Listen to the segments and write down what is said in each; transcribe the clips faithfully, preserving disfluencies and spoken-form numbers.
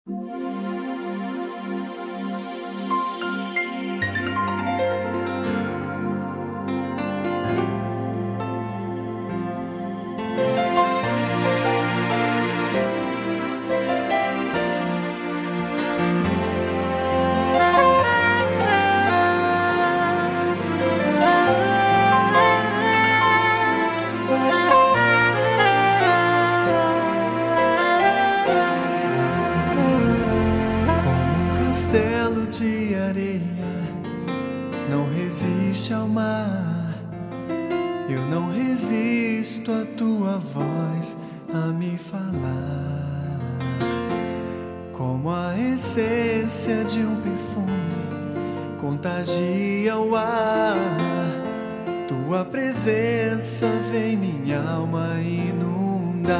Eu não resisto à tua voz a me falar. Como a essência de um perfume contagia o ar, tua presença vem minha alma inundar.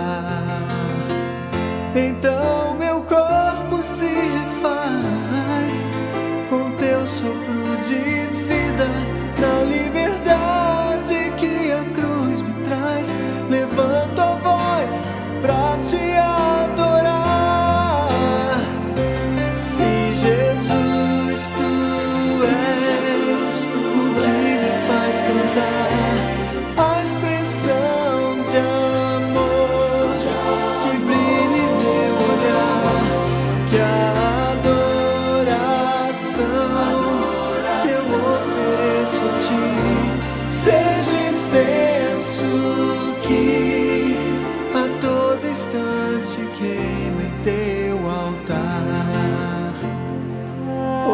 Então meu corpo se refaz com teu sopro de vida, na liberdade que a cruz me traz. Levanto a voz pra te adorar. Se Jesus tu és o que me faz cantar, a expressão de amor que brilha em meu olhar, que a adoração que eu ofereço a ti seja incenso que a todo instante queima em teu altar. Oh,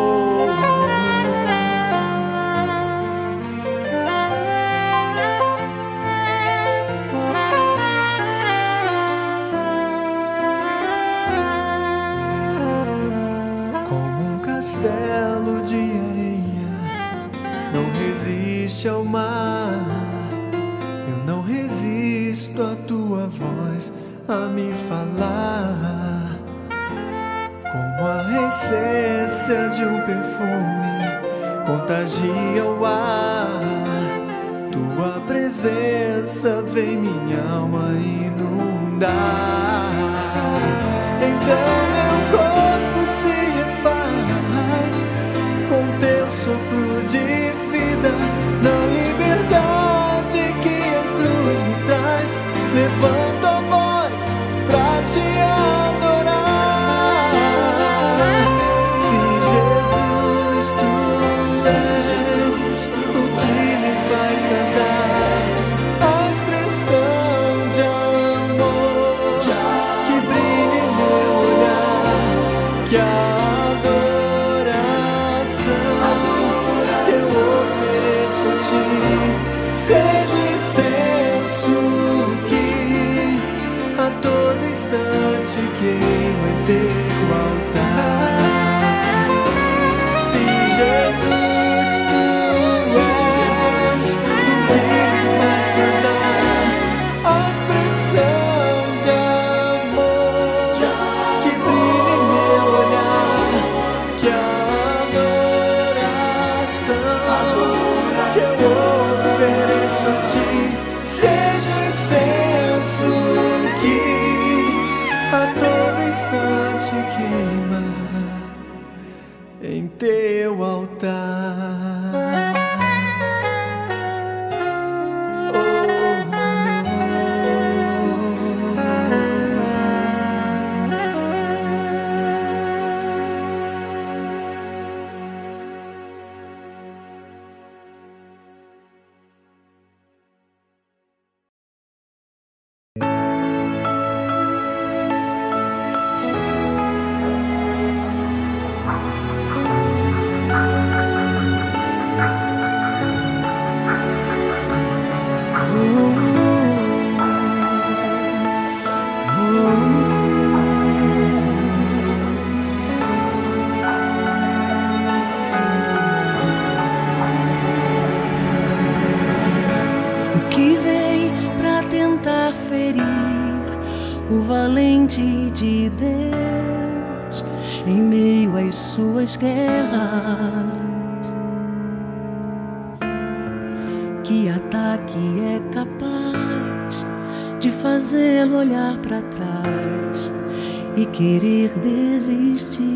como um castelo de areia não resiste ao mar, eu não resisto à tua voz a me falar. Como a essência de um perfume contagia o ar, tua presença vem minha alma inundar. Então meu corpo se refaz com teu sopro de vida, na liberdade que a cruz me traz. Levanto a voz pra te adorar. Se Jesus tu és o que me faz cantar, a expressão de amor que brilha em meu olhar, que a adoração que eu ofereço a ti seja incenso que a todo instante queima em teu altar. Se Jesus tu és o que me faz cantar, a expressão de amor que brilha em meu olhar, que a adoração que eu ofereço a ti seja incenso que a todo instante queima em teu altar. Oh, O que vem pra tentar ferir o valente de Deus em meio às suas guerras? Que ataque é capaz de fazê-lo olhar pra trás e querer desistir.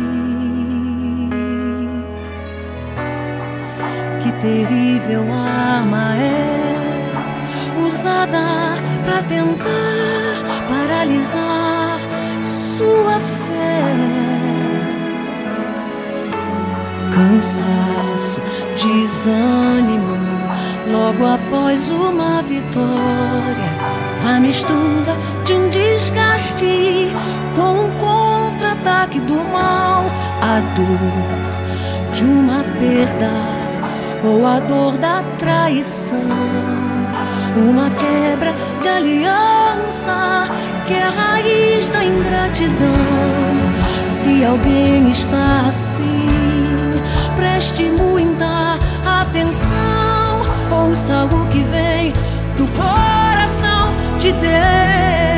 Que terrível arma é usada pra tentar paralisar sua fé. Cansaço, desânimo, logo após uma vitória, a mistura de um desgaste com um contra-ataque do mal, a dor de uma perda ou a dor da traição, uma quebra de aliança que é a raiz da ingratidão. Se alguém está assim, preste muita atenção, ouça o que vem do coração de Deus.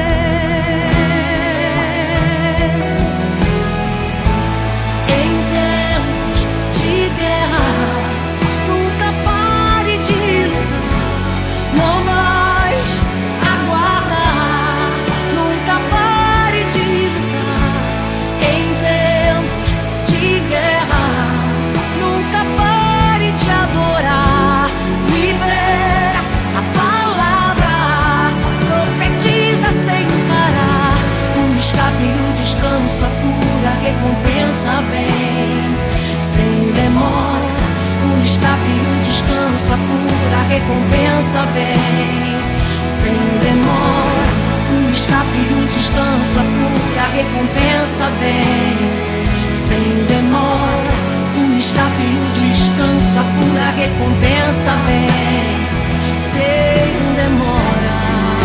Em tempos de guerra, nunca pare de lutar, não mais aguardar, nunca pare de lutar. Em tempos de guerra, nunca pare de adorar, libera a palavra, profetiza sem parar. O escape e o descanso, a pura recompensa vem sem demora. O escape e o descanso, a pura recompensa vem sem demora. O escape e o descanso, a pura recompensa vem sem demora. O escape e o descanso, a pura recompensa vem sem demora.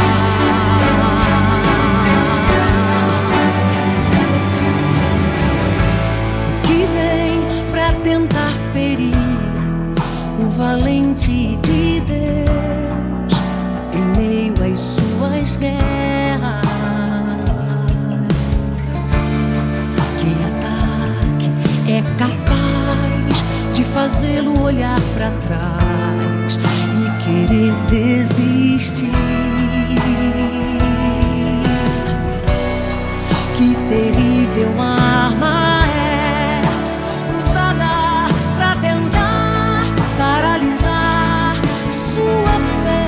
Que vem pra tentar ferir o valente de Deus em meio às suas guerras. Que ataque é capaz de fazê-lo olhar pra trás e querer desistir. Que terrível arma é usada pra tentar paralisar sua fé.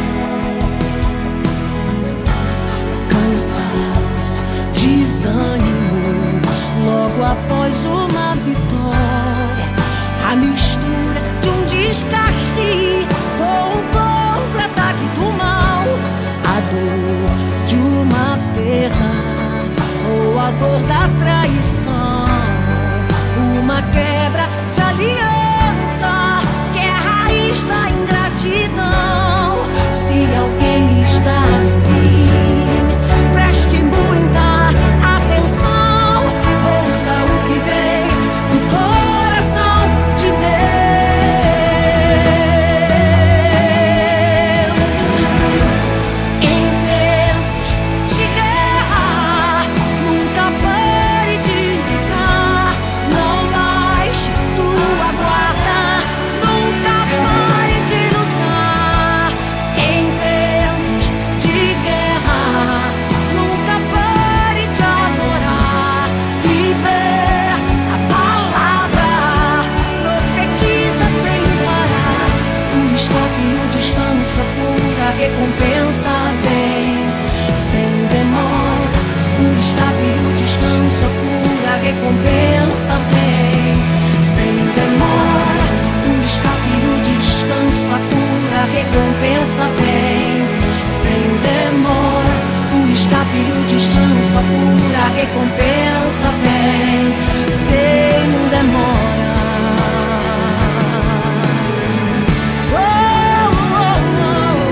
Cansaço, desânimo, logo após uma vitória, a mistura de um desgaste ou um contra-ataque do mal, a dor de uma perda ou a dor da traição, uma quebra de aliança que é a raiz da ingratidão. Se alguém está assim, preste muita atenção, ouça o que vem do coração de Deus. Em tempos de guerra, nunca pare de lutar, não baixe tua guarda, nunca pare de lutar. Em tempos de guerra, nunca pare de adorar, libera a palavra, profetiza sem parar. O escape e o descanso, a pura recompensa vem sem demora. O escape e o descanso, a pura recompensa vem sem demora. O escape e o descanso, a pura recompensa vem sem demora. O escape e o descanso, a pura recompensa vem sem demora. Oh, oh,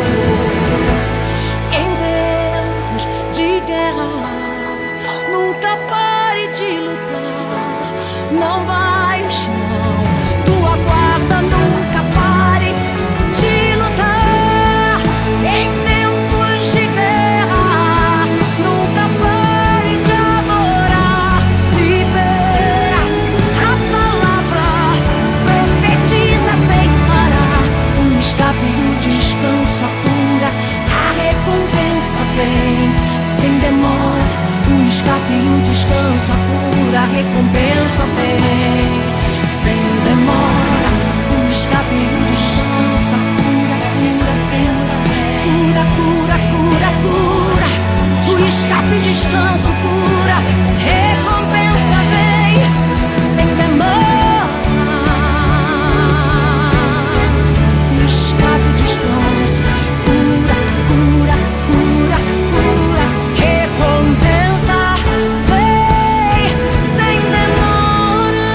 oh. Em tempos de guerra, nunca pare de lutar, não baixe não tua guarda, nunca pare de lutar. Em tempos de guerra, nunca pare de adorar, libera recompensa vem sem demora. O escape e o descanso, cura, cura, pensa, cura, cura, cura, cura. O escape e descanso, cura, recompensa vem sem demora. O escape e descanso, cura, cura, cura, cura. Recompensa vem sem demora.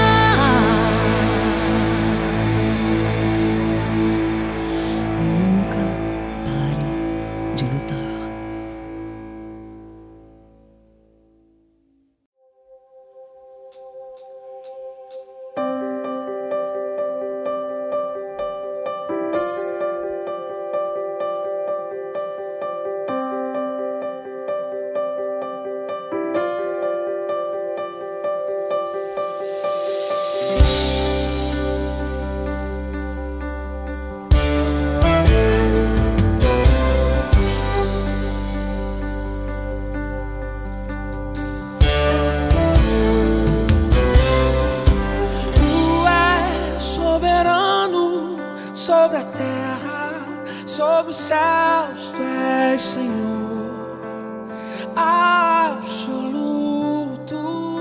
Nunca pare de lutar. Sobre a terra, sobre os céus, tu és Senhor absoluto.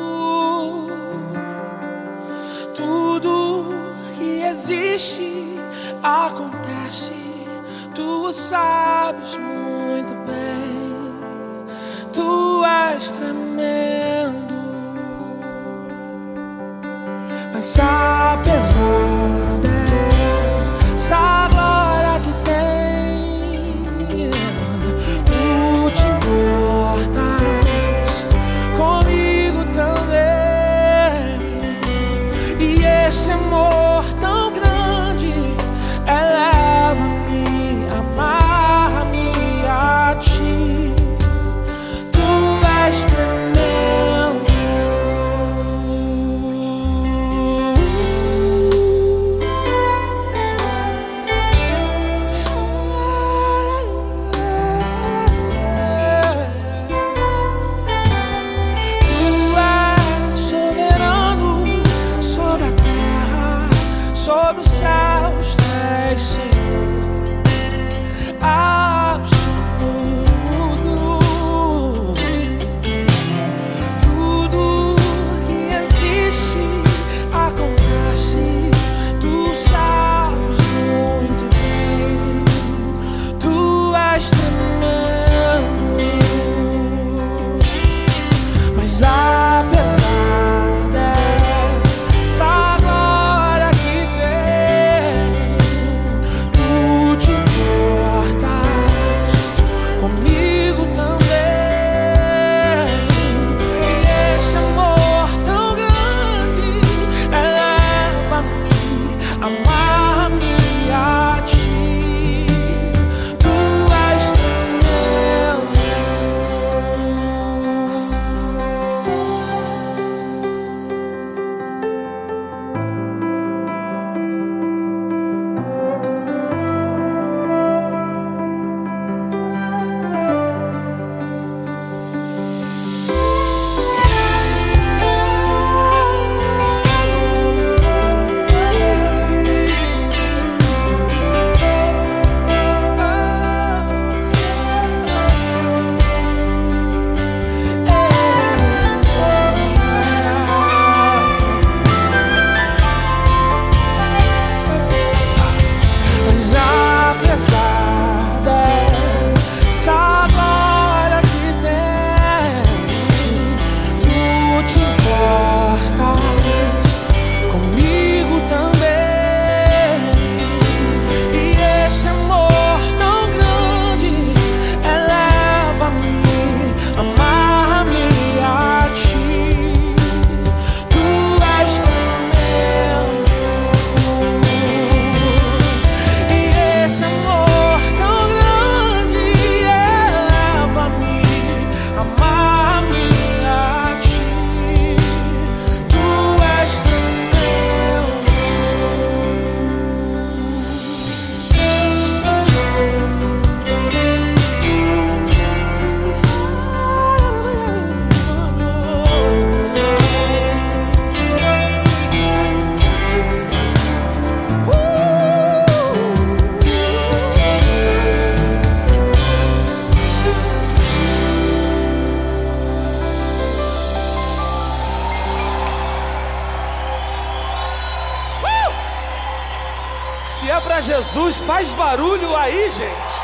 Tudo que existe acontece, tu o sabes muito bem. Tu és tremendo, mas apesar dessa glória que tem, tu te importas comigo também. E esse amor tão grande eleva-me, amarra-me a ti. Tu és tremendo. Tu és soberano sobre a terra, Se é pra Jesus, faz barulho aí, gente.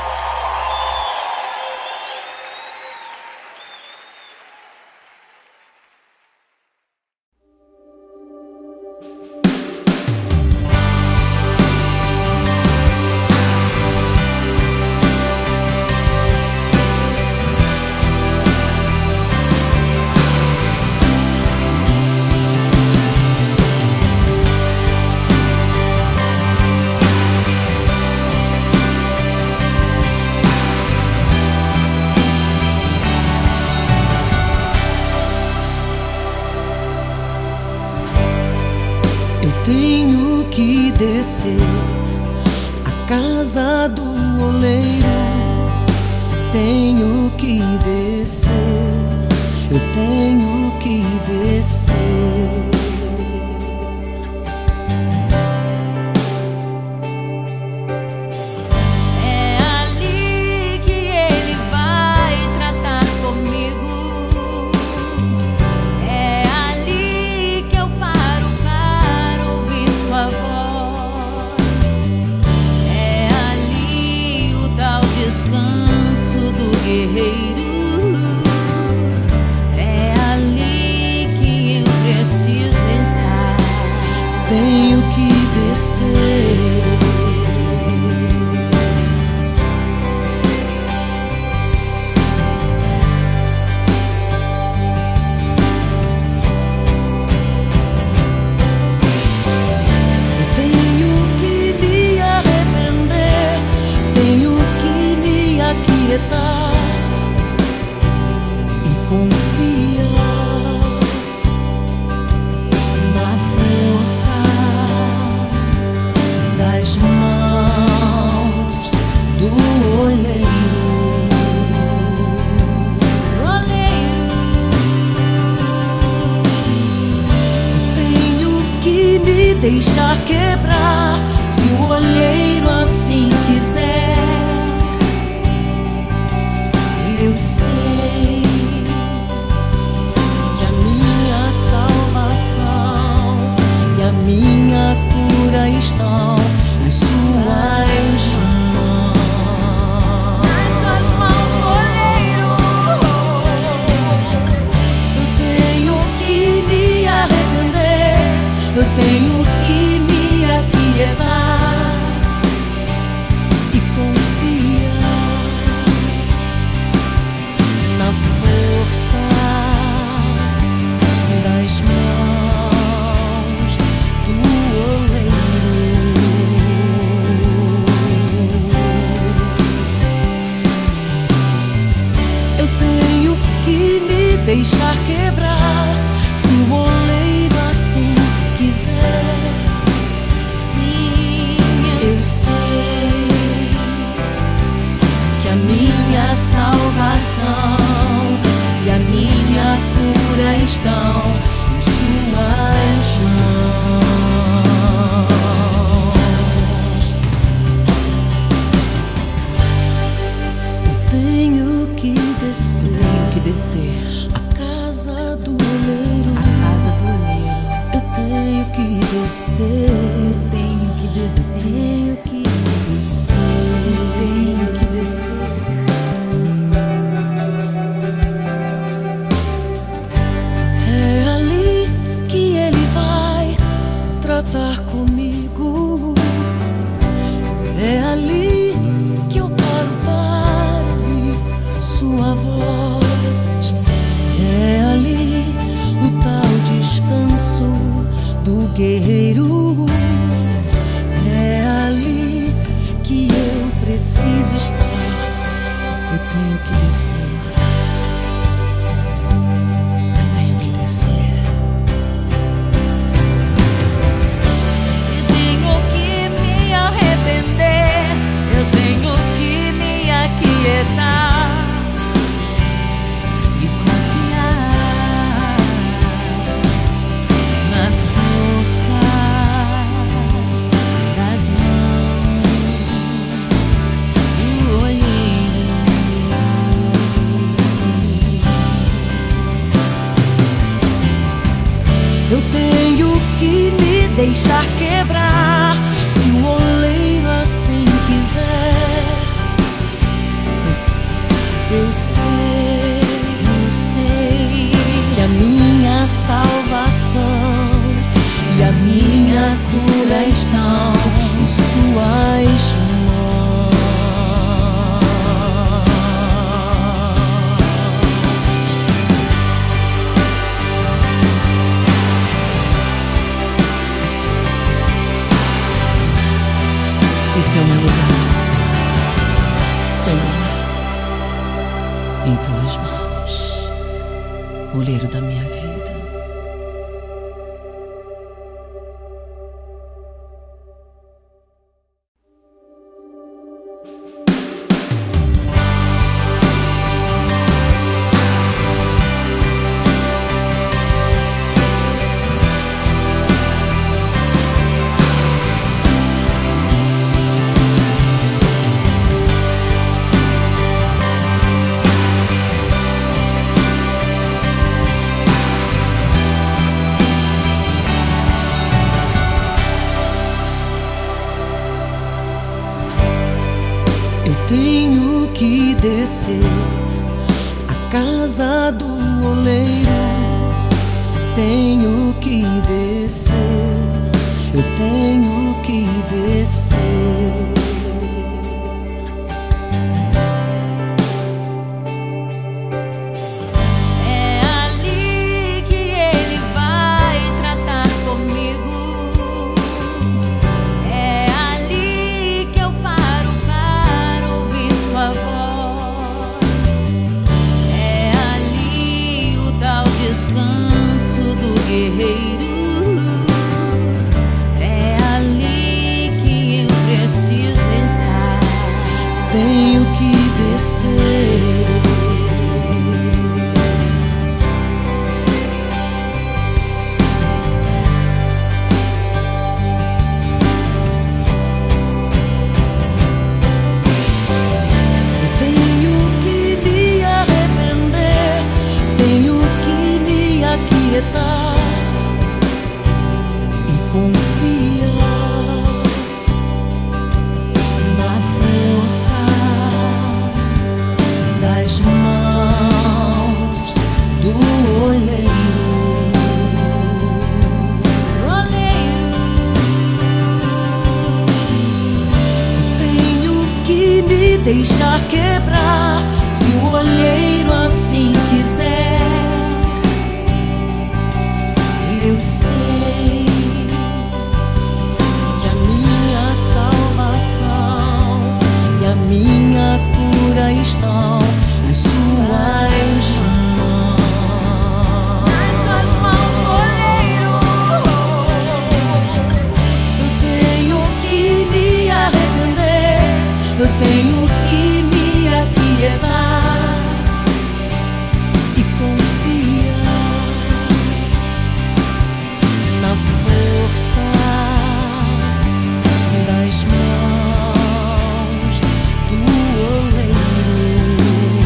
Tenho que descer a casa do oleiro. Tenho que descer, eu tenho que descer. É ali que ele vai tratar comigo. É ali que eu paro para ouvir sua voz. É ali o tal descanso do guerreiro. É ali que eu preciso estar. Tenho que descer. Eu tenho que me arrepender, tenho que me aquietar e confiar na força das mãos do oleiro. Oleiro, Tenho que me deixar quebrar, se o olheiro assim quiser. Eu sei que a minha salvação e a minha cura estão nas suas mãos. nas suas mãos, oleiro. Eu tenho que me arrepender, eu tenho que me aquietar e confiar na força das mãos do oleiro. Eu tenho que me deixar quebrar, se o oleiro assim quiser. Sim, Eu sei que a minha salvação e a minha cura estão em suas mãos. Eu tenho que descer, tenho que descer a casa do oleiro. a casa do oleiro. Eu tenho que descer, Eu tenho que eu descer. tenho que descer. Tenho que descer. É ali que ele vai tratar comigo. É ali que eu paro para ouvir sua voz. É ali o tal descanso do guerreiro. É ali que eu preciso estar. Eu tenho que descer. Eu tenho que descer. Eu tenho que me arrepender. Eu tenho que me aquietar e confiar na força das mãos do olheiro. Eu tenho que me deixar quebrar, se o oleiro Eu sei, eu sei que a minha salvação e a minha cura estão em suas mãos. Esse é o meu lugar, Senhor, em tuas mãos, olheiro da minha vida. Tenho que descer a casa do oleiro. Tenho que descer, eu tenho que descer. É ali que ele vai tratar comigo. É ali que eu paro para ouvir sua voz. É ali o tal descanso do guerreiro. É ali que eu preciso estar. Tenho que descer. Eu tenho que me arrepender, tenho que me aquietar e confiar na força das mãos do oleiro. Oleiro, Tenho que me deixar quebrar, se o olheiro assim quiser. Eu sei que a minha salvação e a minha cura estão em suas mãos. nas suas mãos, oleiro. Eu tenho que me arrepender, eu tenho que me aquietar e confiar na força das mãos do oleiro.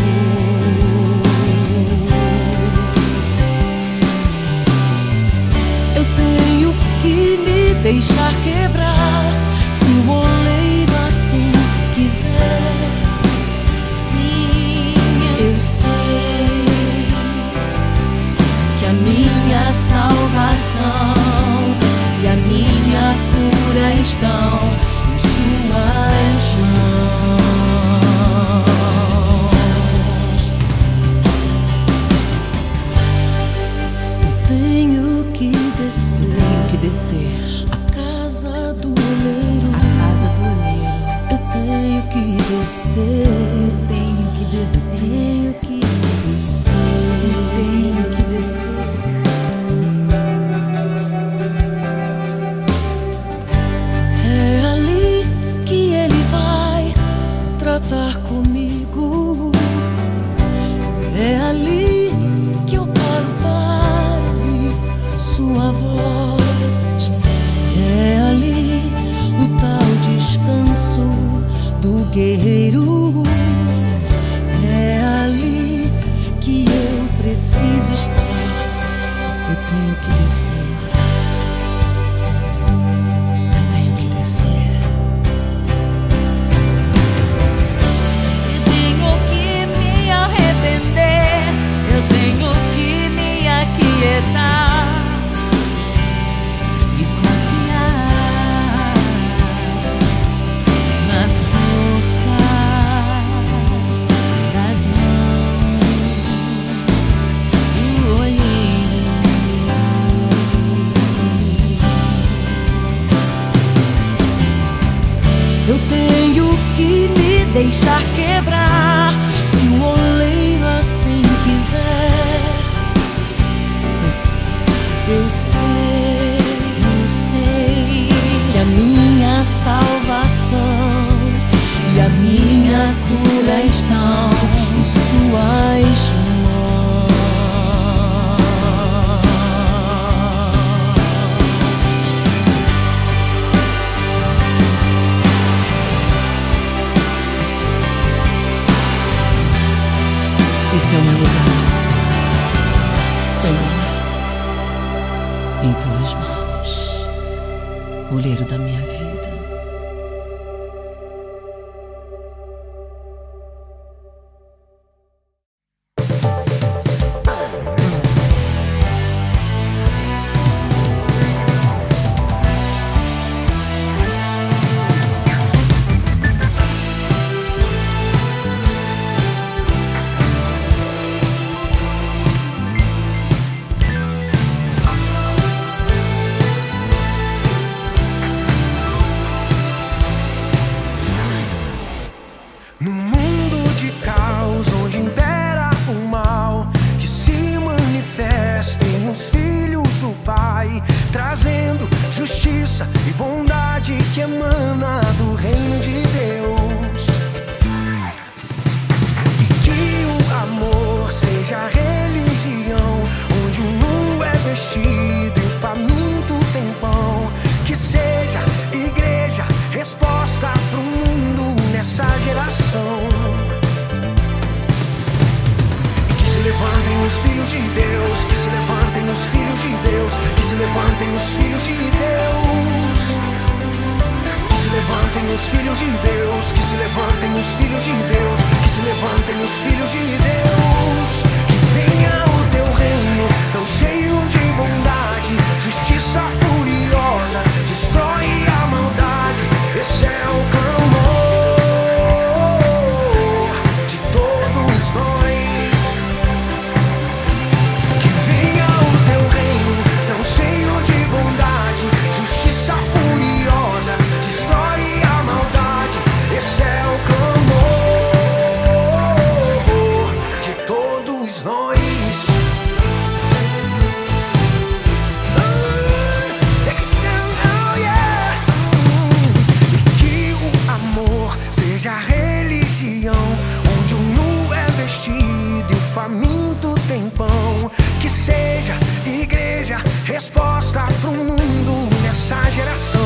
Eu tenho que me deixar quebrar, se o oleiro assim quiser. Sim, Eu sei que a minha salvação e a minha cura estão em suas mãos. Eu tenho que descer, tenho que descer a casa do oleiro. a casa do oleiro. Eu tenho que descer, Tenho que descer, tenho que descer. tenho que descer. É ali que ele vai tratar comigo. É ali que eu paro para ouvir sua voz. É ali o tal descanso do guerreiro. É ali que eu preciso estar. Eu tenho que descer. Eu tenho que descer. Eu tenho que me deixar quebrar, se o oleiro assim quiser. Eu sei, eu sei que a minha salvação e a minha cura estão em suas mãos. Esse é o meu lugar, Senhor, em tuas mãos, oleiro da minha vida. Trazendo justiça e bondade que emana do reino de Deus. E que o amor seja a religião, onde o nu é vestido e o faminto tem pão. Que seja igreja, resposta pro mundo nessa geração. E que se levantem os filhos de Deus, que se levantem os filhos de Deus, que se levantem os filhos de Deus, que se levantem os filhos de Deus, que se levantem os filhos de Deus, que se levantem os filhos de Deus. Que venha o teu reino tão cheio de bondade, justiça furiosa, destrói a maldade. Esse é o clamor de todos nós. Que venha o teu reino tão cheio de bondade, justiça furiosa, destrói a maldade. Esse é o clamor de todos nós. E que o amor seja a religião, onde o nu é vestido e o faminto tem pão. Que seja igreja, resposta pro mundo nessa geração.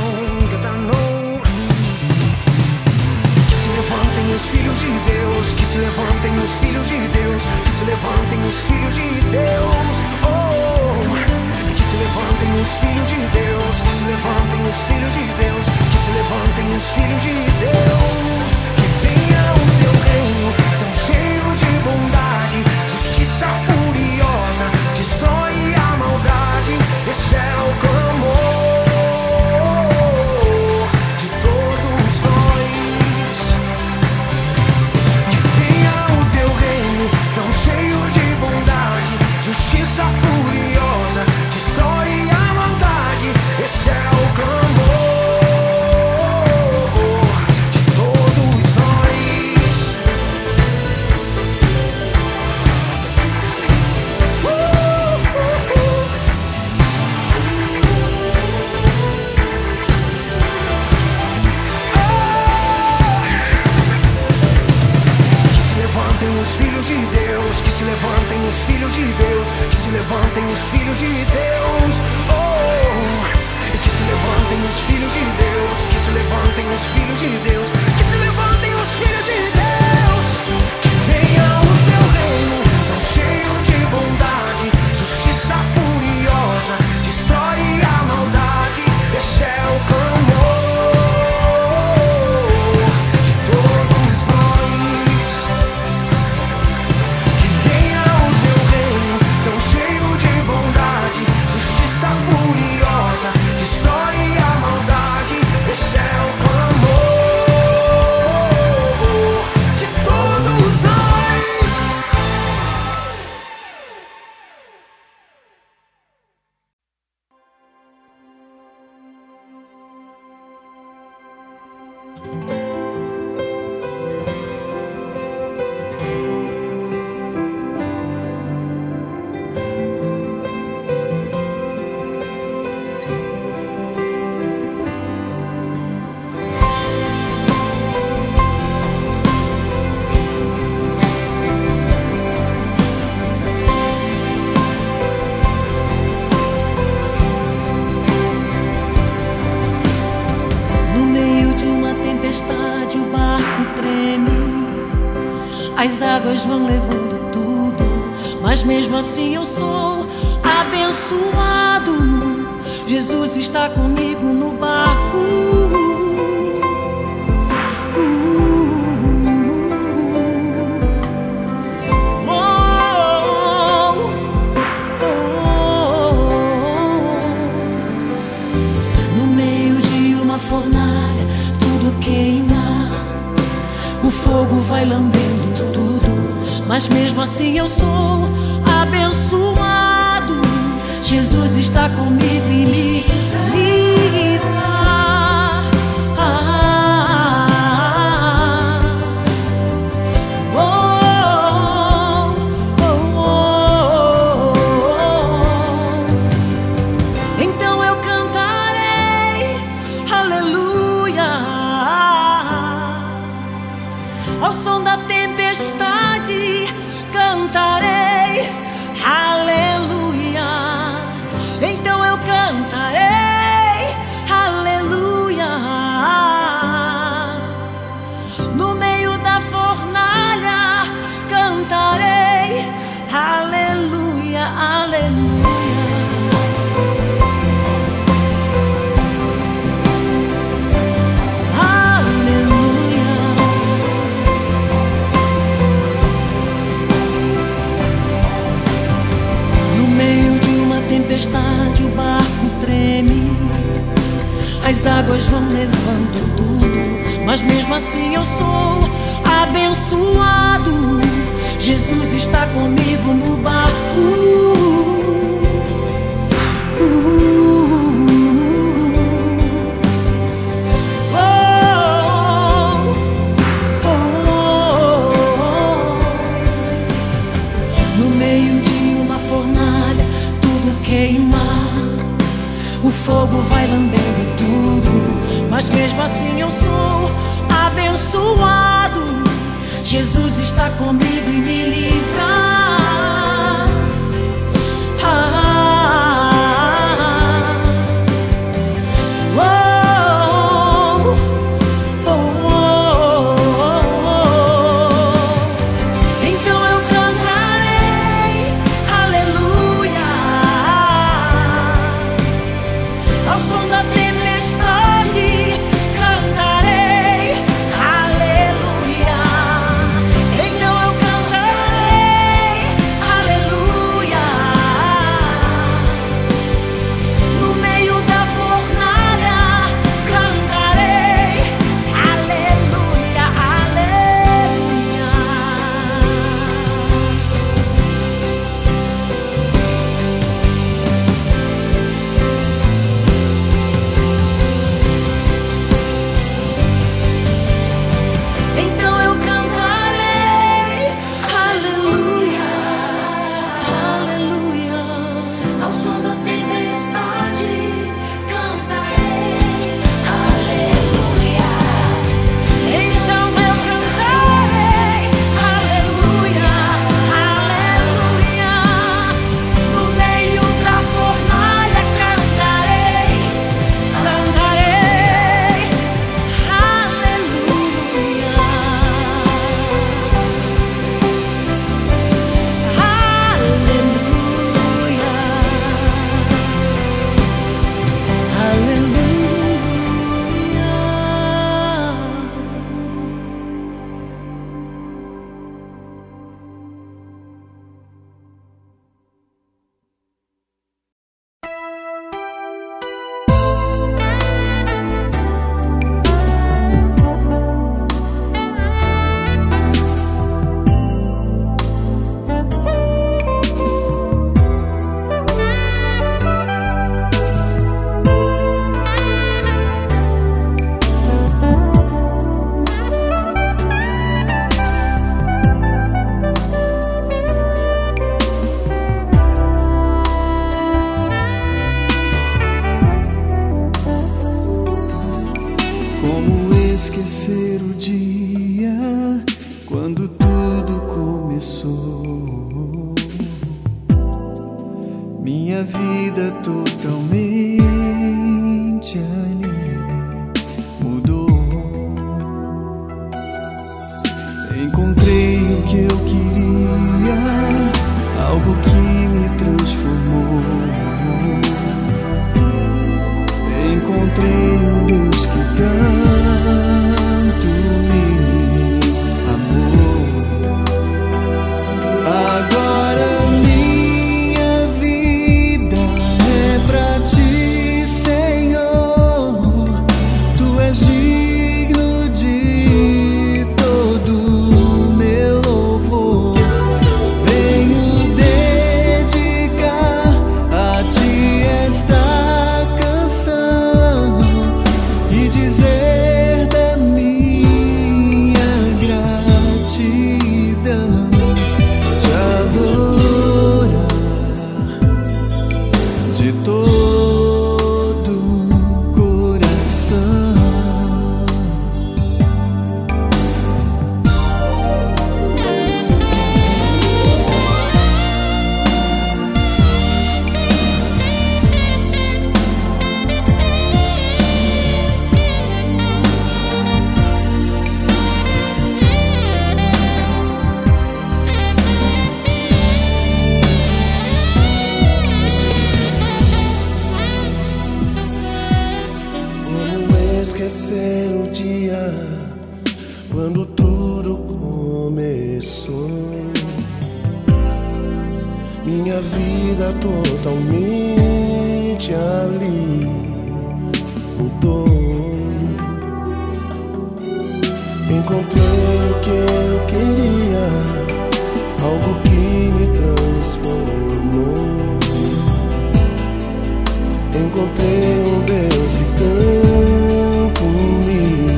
Que se levantem os filhos de Deus, que se levantem os filhos de Deus, que se levantem os filhos de Deus. Oh, que se levantem os filhos de Deus, que se levantem os filhos de Deus, que se levantem os filhos de Deus. Que venha o teu reino tão cheio de bondade, justiça furiosa, destrói a maldade. Esse é o clamor de todos nós. Que venha o teu reino tão cheio de bondade, justiça furiosa, destrói a maldade. Esse é o clamor de todos nós. Que se levantem os filhos de Deus, que se levantem os filhos de Deus, que se levantem os filhos de Deus. Oh, e que se levantem os filhos de Deus, que se levantem os filhos de Deus, que se levantem os filhos de Deus. Que venha o teu reino tão cheio de bondade, justiça furiosa, destrói a maldade. Esse é o clamor de todos nós. Que venha o teu reino tão cheio de bondade, justiça As águas vão levando tudo, mas mesmo assim eu sou abençoado. Jesus está comigo no barco. No meio de uma fornalha, tudo queima, o fogo vai lambendo tudo, mas mesmo assim eu sou abençoado. Jesus está comigo e me livra. Ah, oh, oh, oh, oh. Então eu cantarei aleluia ao som da tempestade, cantarei aleluia. Então eu cantarei aleluia. No meio da fornalha cantarei aleluia, aleluia. Tempestade, o barco treme, as águas vão levando tudo, mas mesmo assim eu sou abençoado. Jesus está comigo no barco. Uh, oh, oh, oh, oh. No meio de uma fornalha queima, o fogo vai lambendo tudo, mas mesmo assim eu sou abençoado. Jesus está comigo e me livra. Ah, oh, oh, oh, oh. Então eu cantarei aleluia ao som da tempestade, cantarei aleluia. Então eu cantarei aleluia. No meio da fornalha cantarei aleluia, aleluia. Então eu cantarei aleluia, aleluia. Ao som da tempestade cantarei aleluia. Então eu cantarei aleluia, aleluia. No meio da fornalha cantarei, cantarei aleluia. Como esquecer o dia quando tudo começou? Minha vida totalmente ali mudou. Encontrei o que encontrei um Deus que tanto me amou. Agora minha vida é pra ti, Senhor. Tu és digno de todo meu louvor. Venho dedicar a ti esta canção e dizer da minha gratidão, te adorar de todo o coração. Como esquecer o dia quando tudo começou? Minha vida totalmente ali mudou. Encontrei o que eu queria, algo que me transformou. Encontrei um Deus que tanto me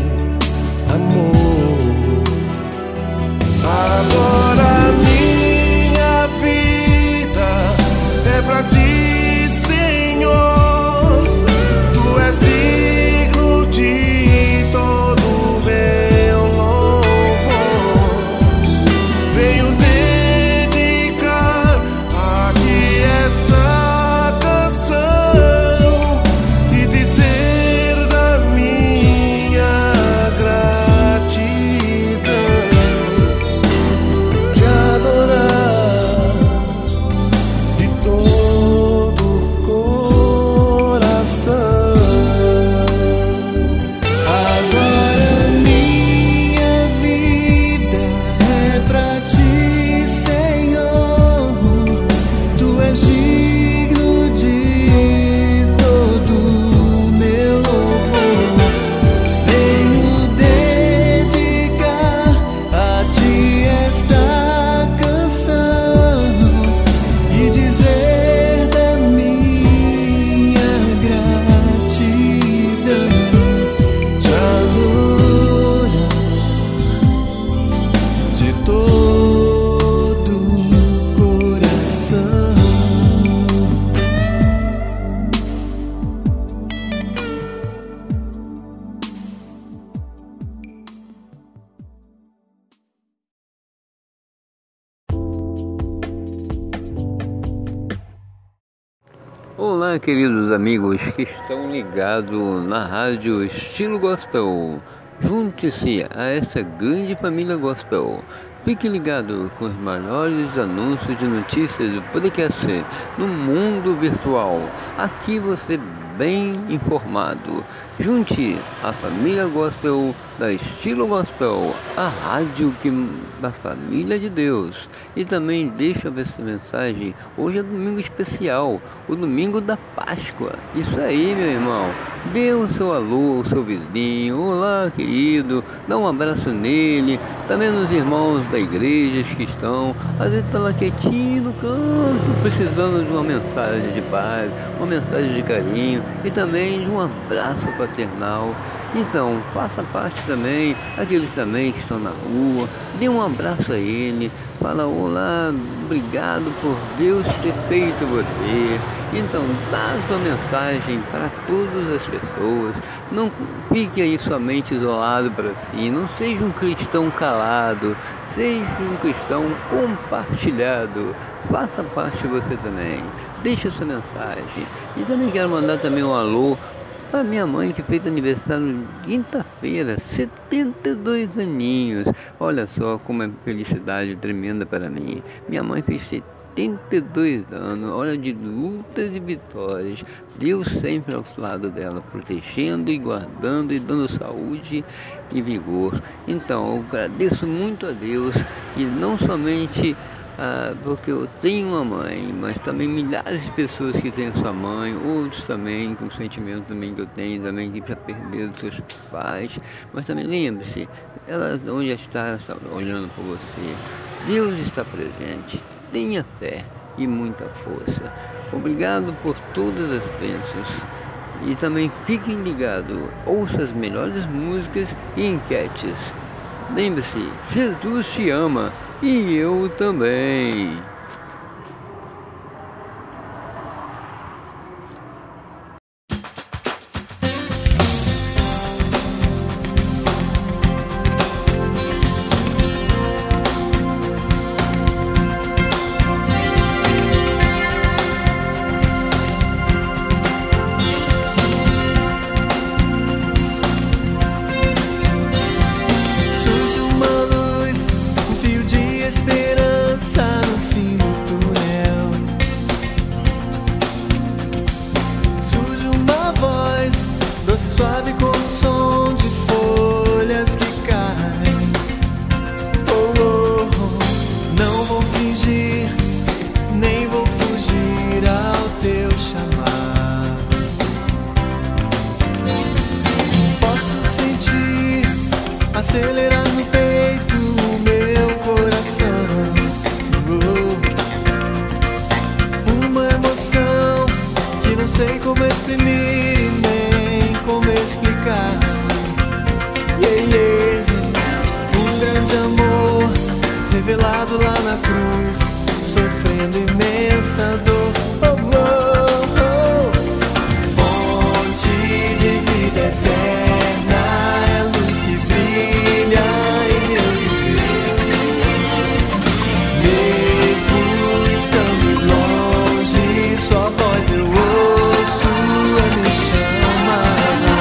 amou. Agora minha vida é pra ti, Senhor. Tu és digno de todo meu louvor. Venho dedicar a ti esta canção e dizer da minha gratidão, te adorar de todo o coração. Agora minha vida é pra ti, Senhor. Tu és digno de todo meu louvor. Venho dedicar a ti esta canção e dizer da minha gratidão, te adorar de todo o coração. Olá, queridos amigos que estão ligados na rádio Estilo Gospel. Junte-se a essa grande família gospel. Fique ligado com os maiores anúncios de notícias do podcast no mundo virtual. Aqui você bem informado. Junte a família gospel da Estilo Gospel, a rádio que, da família de Deus. E também deixa essa mensagem. Hoje é domingo especial, o domingo da Páscoa. Isso aí, meu irmão. Dê o seu alô ao seu vizinho. Olá, querido. Dá um abraço nele. Também nos irmãos da igreja que estão, às vezes está lá quietinho no canto, precisando de uma mensagem de paz, uma mensagem de carinho e também de um abraço paternal. Então, faça parte também, aqueles também que estão na rua, dê um abraço a ele, fala: olá, obrigado por Deus ter feito você. Então, dá a sua mensagem para todas as pessoas, não fique aí somente isolado para si, não seja um cristão calado, seja um cristão compartilhado, faça parte você também, deixe a sua mensagem. E também quero mandar também um alô para minha mãe, que fez aniversário quinta-feira, setenta e dois aninhos. Olha só como é felicidade tremenda para mim. Minha mãe fez oitenta e dois anos, hora de lutas e vitórias. Deus sempre ao lado dela, protegendo e guardando e dando saúde e vigor. Então, eu agradeço muito a Deus, e não somente ah, porque eu tenho uma mãe, mas também milhares de pessoas que têm sua mãe, outros também com sentimento também que eu tenho, também que já perderam seus pais. Mas também lembre-se, ela onde está, ela está olhando por você. Deus está presente, tenha fé e muita força. Obrigado por todas as bênçãos. E também fiquem ligados, ouça as melhores músicas e enquetes. Lembre-se, Jesus te ama e eu também. Suave como o som de folhas que caem. Oh, oh, oh. Não vou fingir, nem vou fugir ao teu chamar. Posso sentir acelerar no peito o meu coração. Oh. Uma emoção que não sei como exprimir, explicar. Yeah, yeah. Um grande amor revelado lá na cruz, sofrendo imensa dor. Oh, oh, oh. Fonte de vida eterna, é luz que brilha em meu viver. Mesmo estando longe, sua voz eu ouço a me chamar.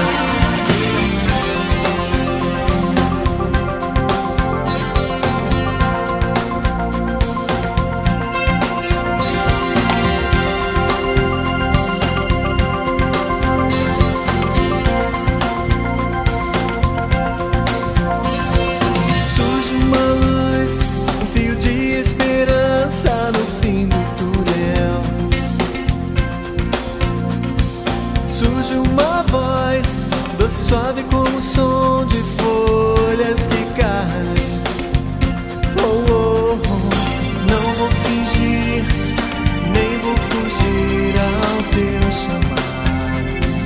Suave como o som de folhas que caem. Oh, oh, oh. Não vou fingir, nem vou fugir ao teu chamar.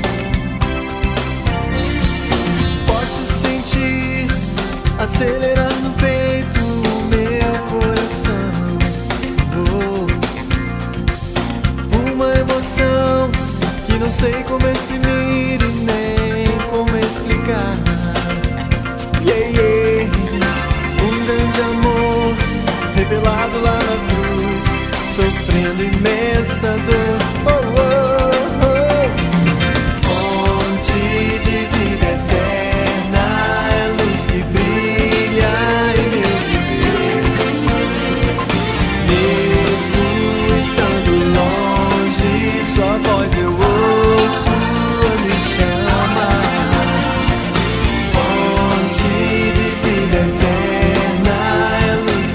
Posso sentir acelerar no peito o meu coração. Oh. Uma emoção que não sei como exprimir e nem como explicar. Yeah, yeah. Um grande amor revelado lá na cruz, sofrendo imensa dor. Oh, oh, oh. Fonte de vida eterna, é luz que brilha em meu viver. Mesmo estando longe, sua voz eu ouço a me chamar.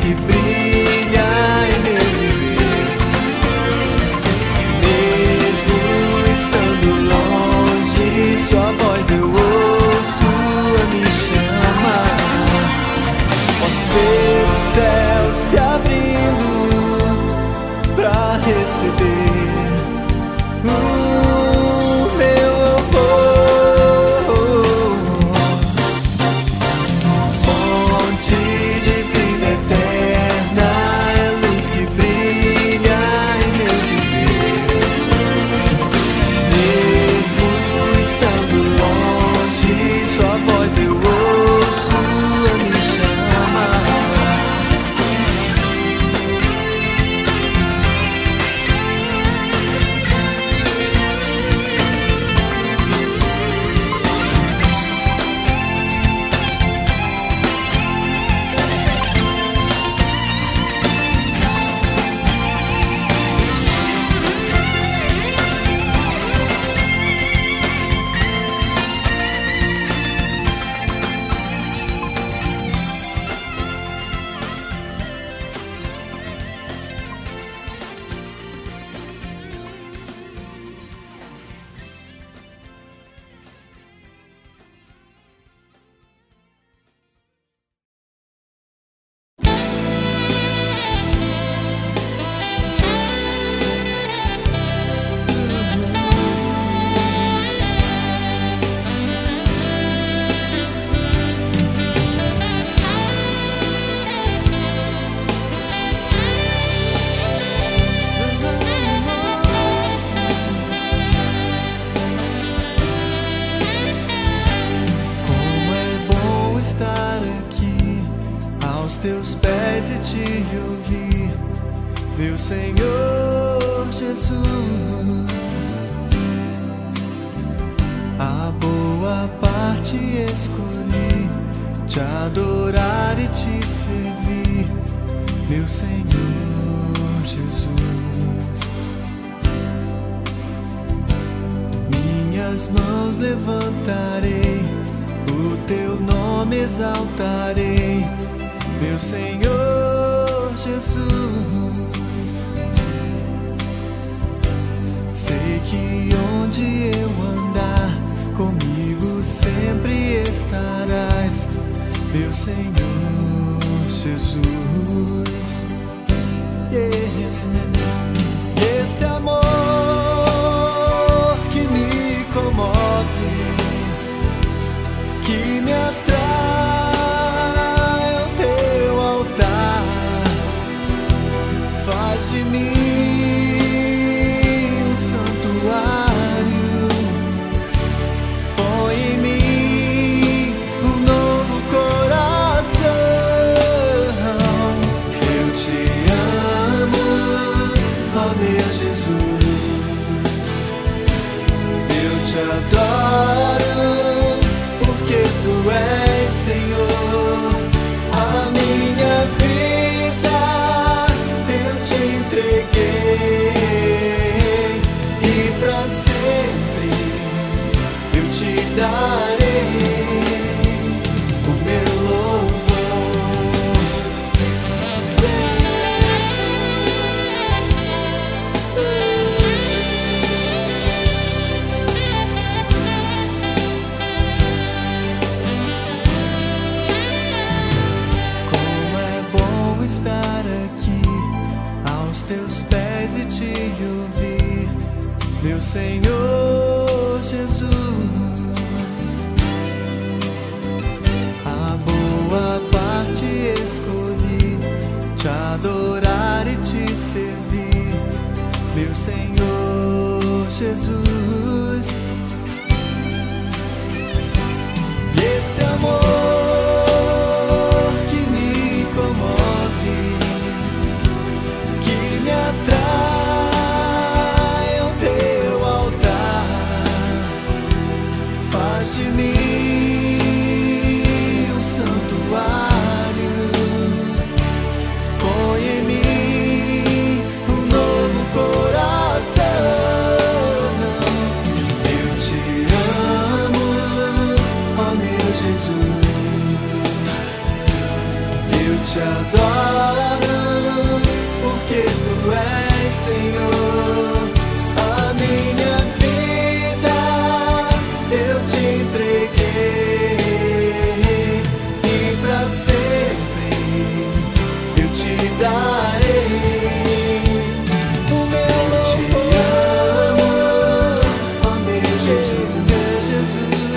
Mesmo teus pés e te ouvir, meu Senhor Jesus. A boa parte escolhi, te adorar e te servir, meu Senhor Jesus. Minhas mãos levantarei, o teu nome exaltarei, meu Senhor Jesus. Sei que onde eu andar, comigo sempre estarás, meu Senhor Jesus. Yeah. Esse amor que me comove, que me atrai ao teu altar, faz de mim um santuário, põe em mim um novo coração. Eu te amo, ó meu Jesus, eu te adoro, porque tu és Senhor. A minha vida eu te entreguei, e pra sempre eu te darei o meu louvor. Como é bom estar aqui aos teus pés e te ouvir, meu Senhor Jesus. A boa parte escolhi, te adorar e te servir, meu Senhor Jesus. E esse amor que me comove, que me atrai ao teu altar, faz de mim um santuário, põe em mim um novo coração. Eu te amo, ó meu Jesus, eu te adoro, porque tu és Senhor. A minha vida eu te entreguei, e pra sempre eu te darei o meu louvor. Ó meu Jesus,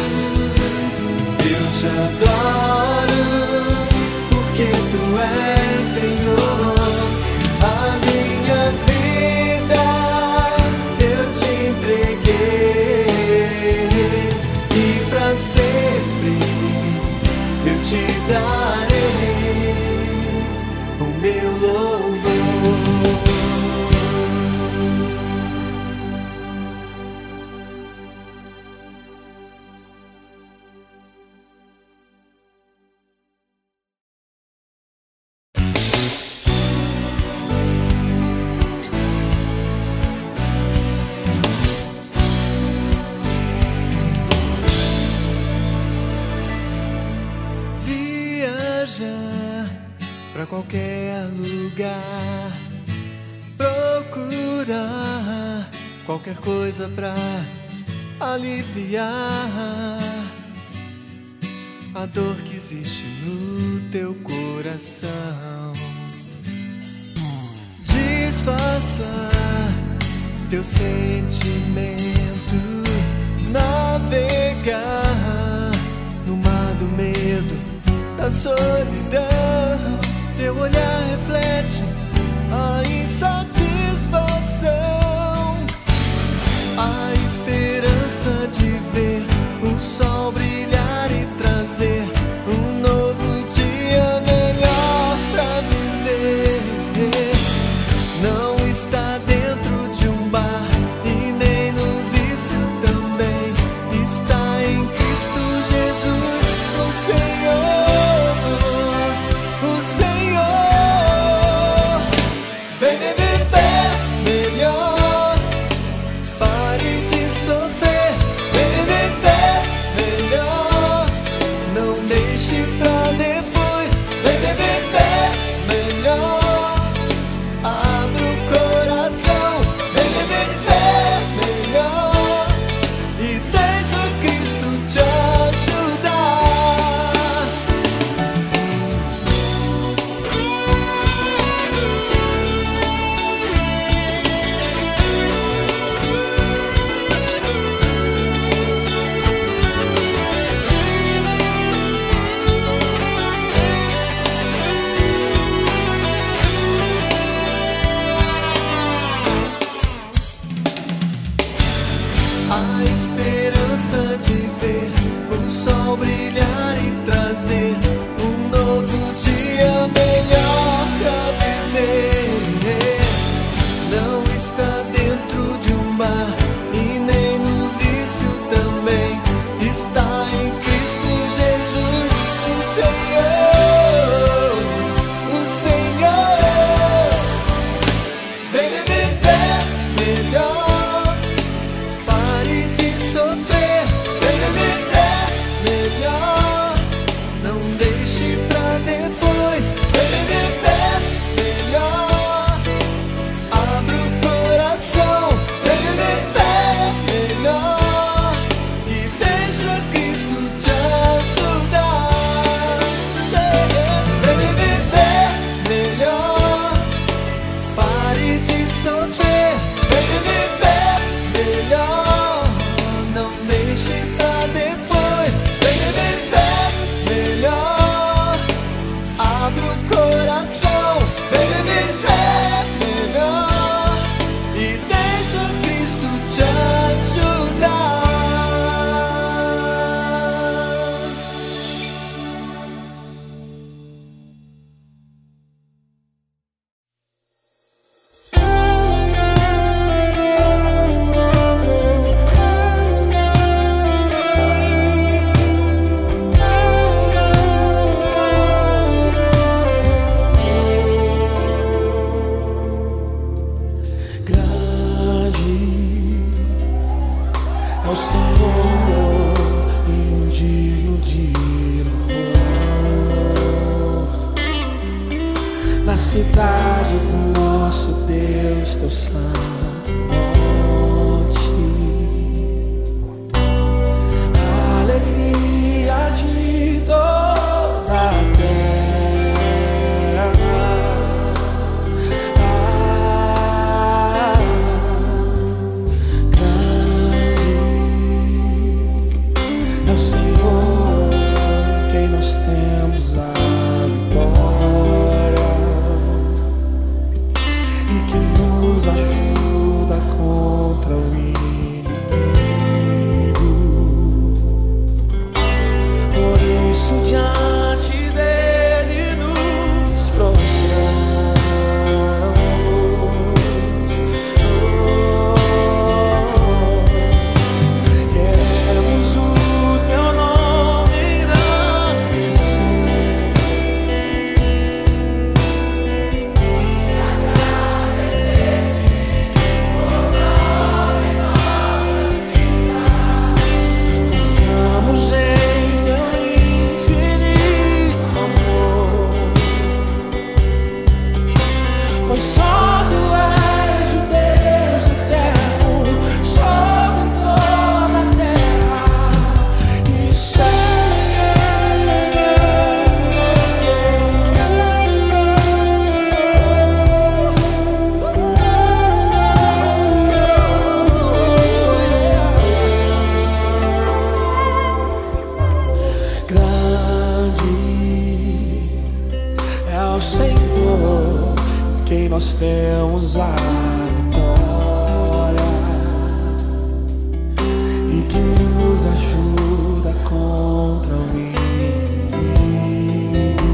eu te adoro, porque tu és Senhor. A minha vida eu te entreguei, e pra sempre eu te darei o meu louvor. Viajar pra qualquer lugar, procurar qualquer coisa pra aliviar a dor que existe no teu coração. Disfarçar teu sentimento, navegar no mar do medo, da solidão. Teu olhar reflete a insatisfação, a esperança de ver o sol brilhar e trazer um novo dia melhor. esperança de ver o sol brilhar e trazer um novo dia melhor pra viver. Não está dentro de um bar e nem no vício também. Está em Cristo Jesus, o Senhor, o Senhor. Vem me viver melhor, pare de sofrer. Vem me viver melhor, não deixe pra depois. Vem me viver melhor, abra o coração. Vem me viver melhor e deixa Cristo te ajudar. Vem me viver melhor, pare de sofrer. Vem me viver melhor, não deixe pra depois. Vem me viver melhor, abra o coração. Vem me viver melhor e deixa Cristo te ajudar. Grande é o Senhor e mundial de louvor. Na cidade do nosso Deus, teu santo monte, a alegria de toda a terra. Ah, é o Senhor em quem nós temos a vitória e que nos ajuda contra o inimigo. Por isso diante dele nos prostramos. Queremos o teu nome engrandecer. Confiamos em teu infinito amor, pois só tu és o Deus eterno sobre toda a terra e céu. Grande é o Senhor em quem nós temos a vitória e que nos ajuda contra o inimigo.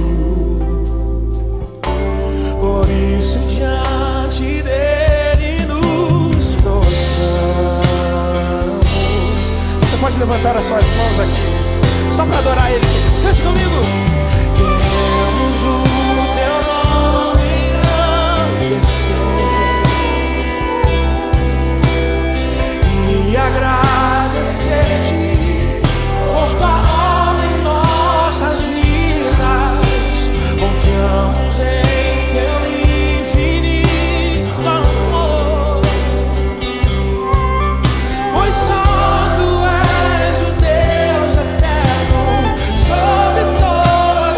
Por isso diante dele nos prostramos. Você pode levantar as suas mãos aqui só para adorar ele. Cante comigo. Queremos o teu nome engrandecer e agradecer-te por tua obra em nossas vidas. Confiamos em teu infinito amor, pois só tu és o Deus eterno sobre toda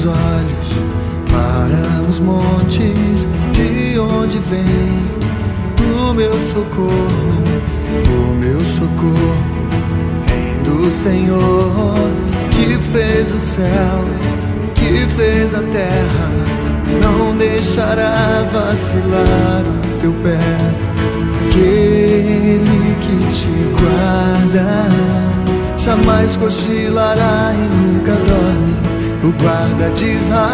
meus olhos para os montes, de onde vem o meu socorro. O meu socorro vem do Senhor, que fez o céu, que fez a terra. Não deixará vacilar o teu pé. Aquele que te guarda jamais cochilará e nunca dorme, o guarda de Israel.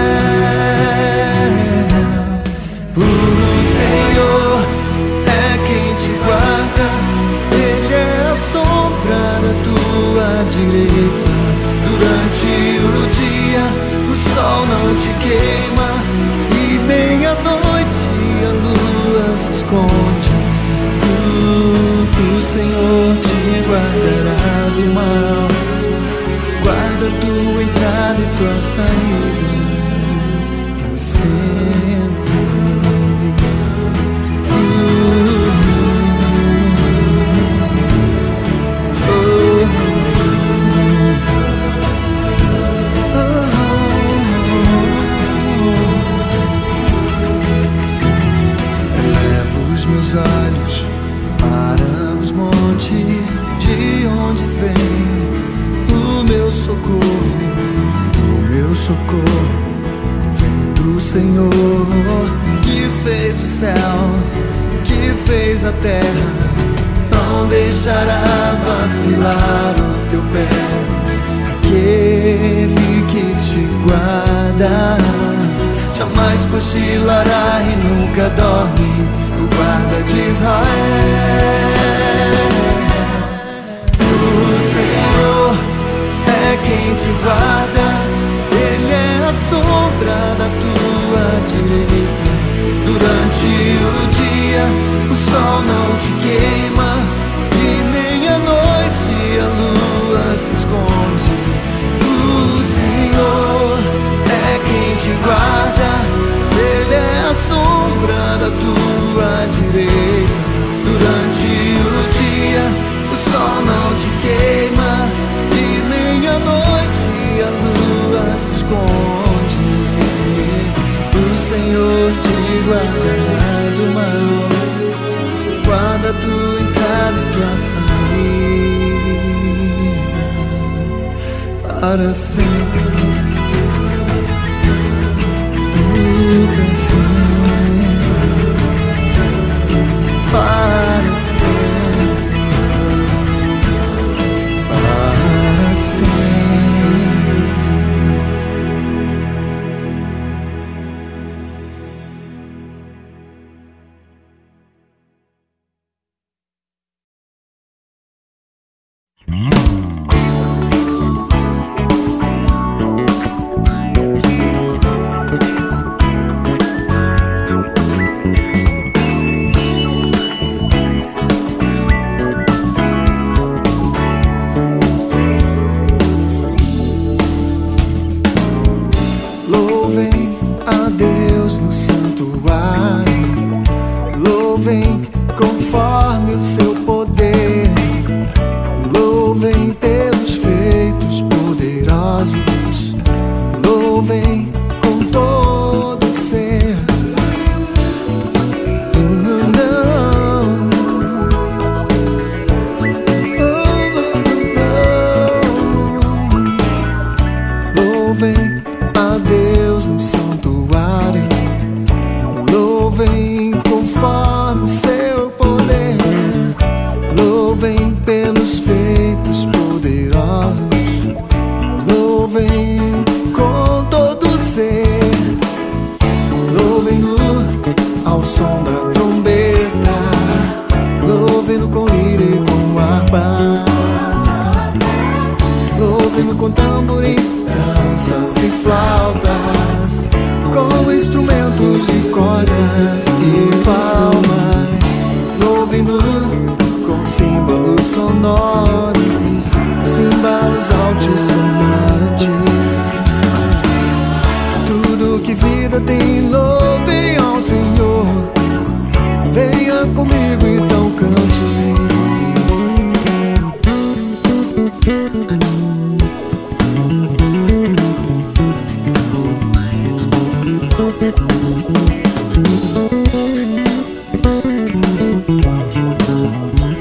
O Senhor é quem te guarda, Ele é a sombra da tua direita. Durante o dia o sol não te queima, e nem à noite a lua se esconde. O Senhor te guardará do mal, guarda tua entrada e tua saída pra sempre. Elevo os meus olhos para os montes, de onde vem o meu socorro. O meu socorro vem do Senhor, que fez o céu, que fez a terra. Não deixará vacilar o teu pé. Aquele que te guarda jamais cochilará e nunca dorme, o guarda de Israel. O Senhor é quem te guarda, Ele é a sombra da tua direita. Durante o dia o sol não te queima, e nem à noite a lua se esconde. O Senhor é quem te guarda, Ele é a sombra da tua direita. Durante o dia o sol não te queima, e nem à noite a lua se esconde. O Senhor te guardará do mal, guarda tua entrada e tua saída para sempre. Para sempre, para sempre, para sempre.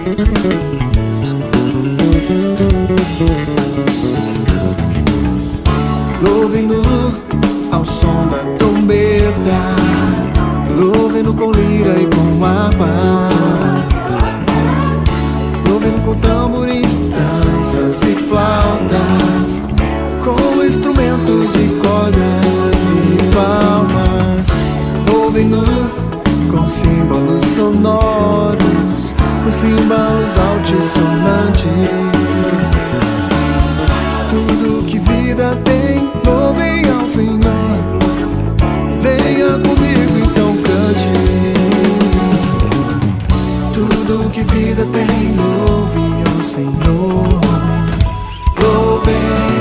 Louvem-no ao som da trombeta, louvem-no com lira e com harpa, louvem-no com tamborins, danças e flautas, com instrumentos de cordas e palmas. Louvem-no com símbolos sonoros, com símbolos altissonantes. Tudo que vida tem, louvem ao Senhor. Venha comigo, então cante. Tudo que vida tem, louve ao Senhor. Louvem.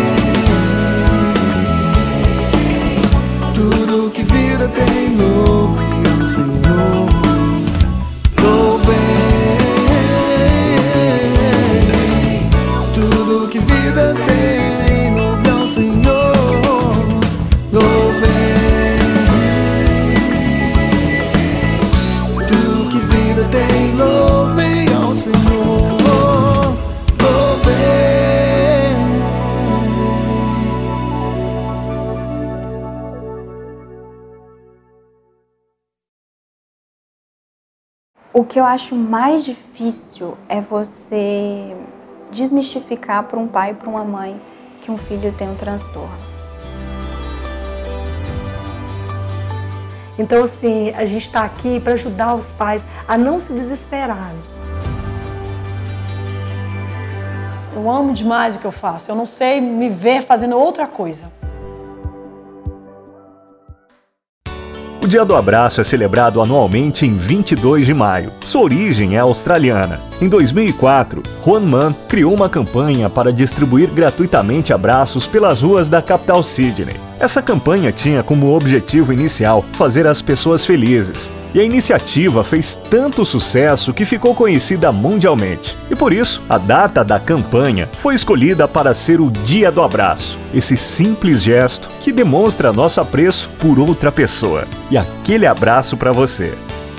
Tudo que vida tem, louve ao Senhor. Louvem. Tudo que vida tem, louve ao Senhor. Louvem. Tudo que vida tem, louvem ao Senhor. Louvem. O que eu acho mais difícil é você desmistificar para um pai e para uma mãe que um filho tem um transtorno. Então, assim, a gente está aqui para ajudar os pais a não se desesperarem. Eu amo demais o que eu faço, eu não sei me ver fazendo outra coisa. O Dia do Abraço é celebrado anualmente em vinte e dois de maio. Sua origem é australiana. Em dois mil e quatro, Juan Mann criou uma campanha para distribuir gratuitamente abraços pelas ruas da capital Sydney. Essa campanha tinha como objetivo inicial fazer as pessoas felizes. E a iniciativa fez tanto sucesso que ficou conhecida mundialmente. E por isso, a data da campanha foi escolhida para ser o Dia do Abraço. Esse simples gesto que demonstra nosso apreço por outra pessoa. E aquele abraço para você.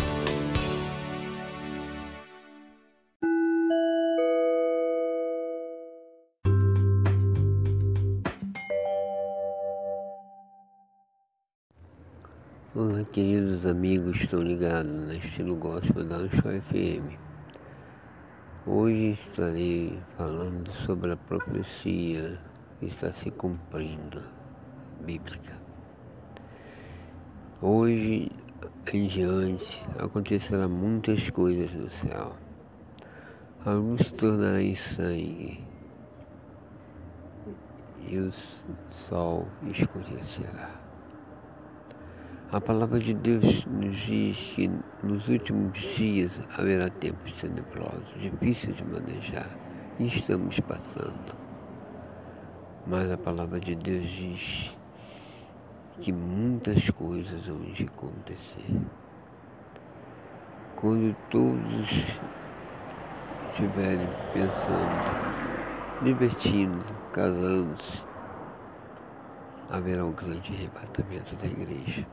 Olá, queridos amigos, estão ligados na Estilo Gospel da Anchor F M. Hoje estarei falando sobre a profecia que está se cumprindo, bíblica. Hoje em diante acontecerá muitas coisas no céu. A luz se tornará em sangue e o sol escurecerá. A palavra de Deus nos diz que nos últimos dias haverá tempos tenebrosos, difíceis de manejar, e estamos passando. Mas a palavra de Deus diz que muitas coisas vão acontecer. Quando todos estiverem pensando, divertindo, casando-se, haverá um grande arrebatamento da igreja.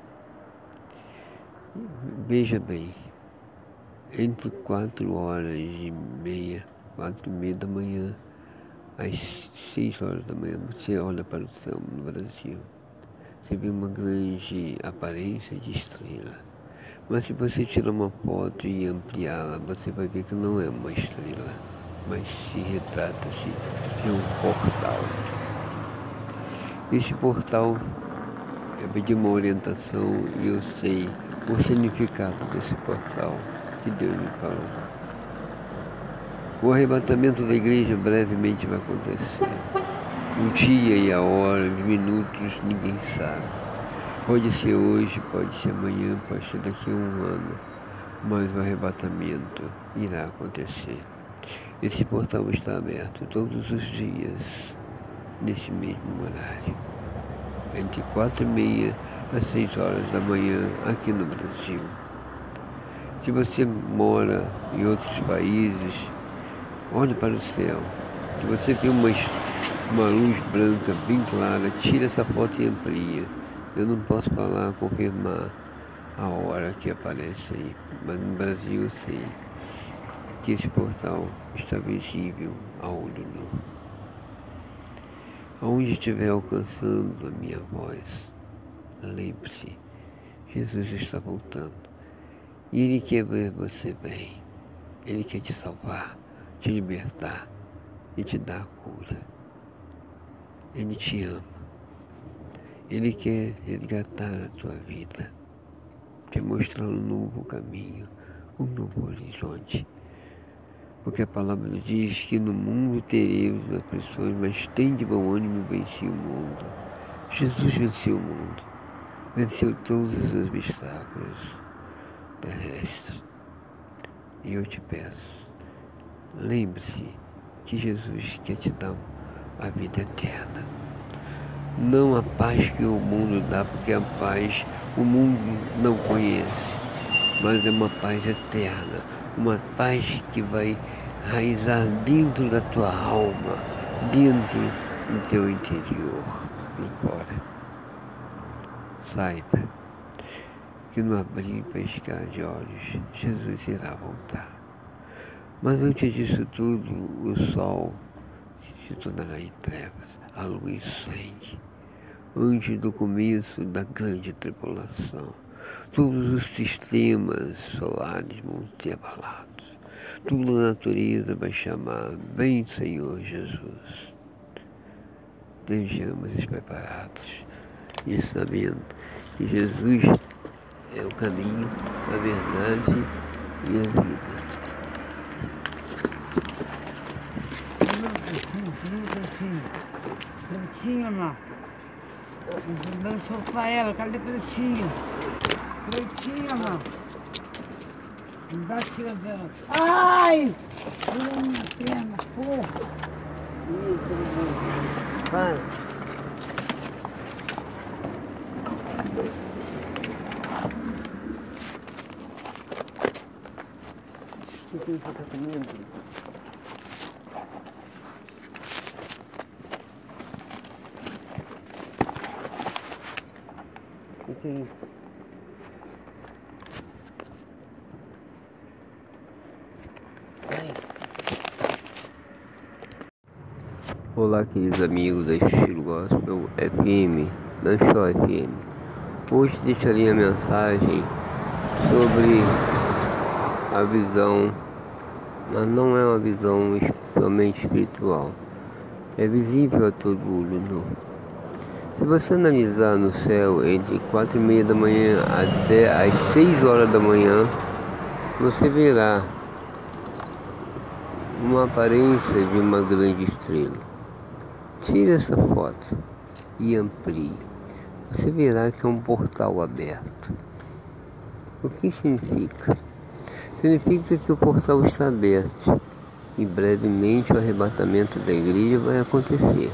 Veja bem, entre quatro horas e meia, quatro e meia da manhã, às seis horas da manhã, você olha para o céu no Brasil, você vê uma grande aparência de estrela. Mas se você tirar uma foto e ampliá-la, você vai ver que não é uma estrela, mas se retrata-se de um portal. Esse portal é de uma orientação e eu sei o significado desse portal que Deus me falou. O arrebatamento da igreja brevemente vai acontecer. O dia e a hora, os minutos, ninguém sabe. Pode ser hoje, pode ser amanhã, pode ser daqui a um ano, mas o arrebatamento irá acontecer. Esse portal está aberto todos os dias, nesse mesmo horário, entre quatro e meia às seis horas da manhã, aqui no Brasil. Se você mora em outros países, olhe para o céu. Se você vê uma, uma luz branca bem clara, tira essa foto e amplia. Eu não posso falar, confirmar a hora que aparece aí, mas no Brasil eu sei. que esse portal está visível a olho nu. Aonde estiver alcançando a minha voz, lembre-se, Jesus está voltando. E Ele quer ver você bem. Ele quer te salvar, te libertar e te dar a cura. Ele te ama. Ele quer resgatar a tua vida, te mostrar um novo caminho, um novo horizonte. Porque a palavra diz que no mundo teremos aflições, mas tem de bom ânimo, venci o mundo. Jesus venceu o mundo, venceu todos os obstáculos terrestres. E eu te peço, lembre-se que Jesus quer te dar a vida eterna. Não a paz que o mundo dá, porque a paz o mundo não conhece, mas é uma paz eterna, uma paz que vai raizar dentro da tua alma, dentro do teu interior e fora. Saiba que no abrir e pescar de olhos, Jesus irá voltar. Mas antes disso tudo, o sol se tornará em trevas, a lua em sangue. Antes do começo da grande tribulação, todos os sistemas solares vão ser abalados. Toda a natureza vai chamar, vem Senhor Jesus. Estejamos preparados e sabendo que Jesus é o caminho, a verdade e a vida. Pretinha, amor. Dando sofá ela, cadê pretinha? Pretinha, amor. Não dá tira dela. Ai! Pula minha perna, porra. Vai. O que você está comendo? O que é isso? Olá, queridos amigos da Estilo Gospel F M, não só F M. Hoje deixarei a mensagem sobre a visão, mas não é uma visão somente espiritual, é visível a todo olho nu. Se você analisar no céu entre quatro e meia da manhã até as seis horas da manhã, você verá uma aparência de uma grande estrela. Tire essa foto e amplie. Você verá que é um portal aberto. O que significa? Significa que o portal está aberto e brevemente o arrebatamento da igreja vai acontecer.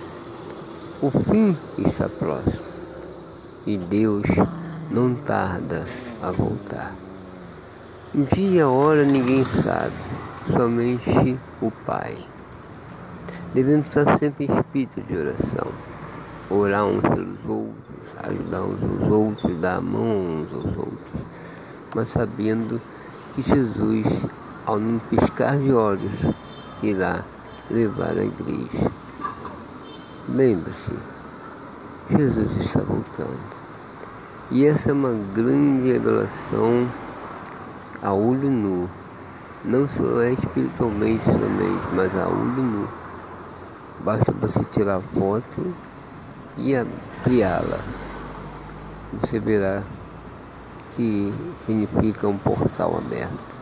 O fim está próximo e Deus não tarda a voltar. O dia e a hora ninguém sabe, somente o Pai. Devemos estar sempre em espírito de oração, orar uns pelos outros, ajudar uns aos outros, dar a mão uns aos outros, mas sabendo que Jesus, ao não piscar de olhos, irá levar a igreja. Lembre-se, Jesus está voltando. E essa é uma grande revelação a olho nu. Não só é espiritualmente somente, mas a olho nu. Basta você tirar a foto e ampliá-la. Você verá que significa um portal aberto.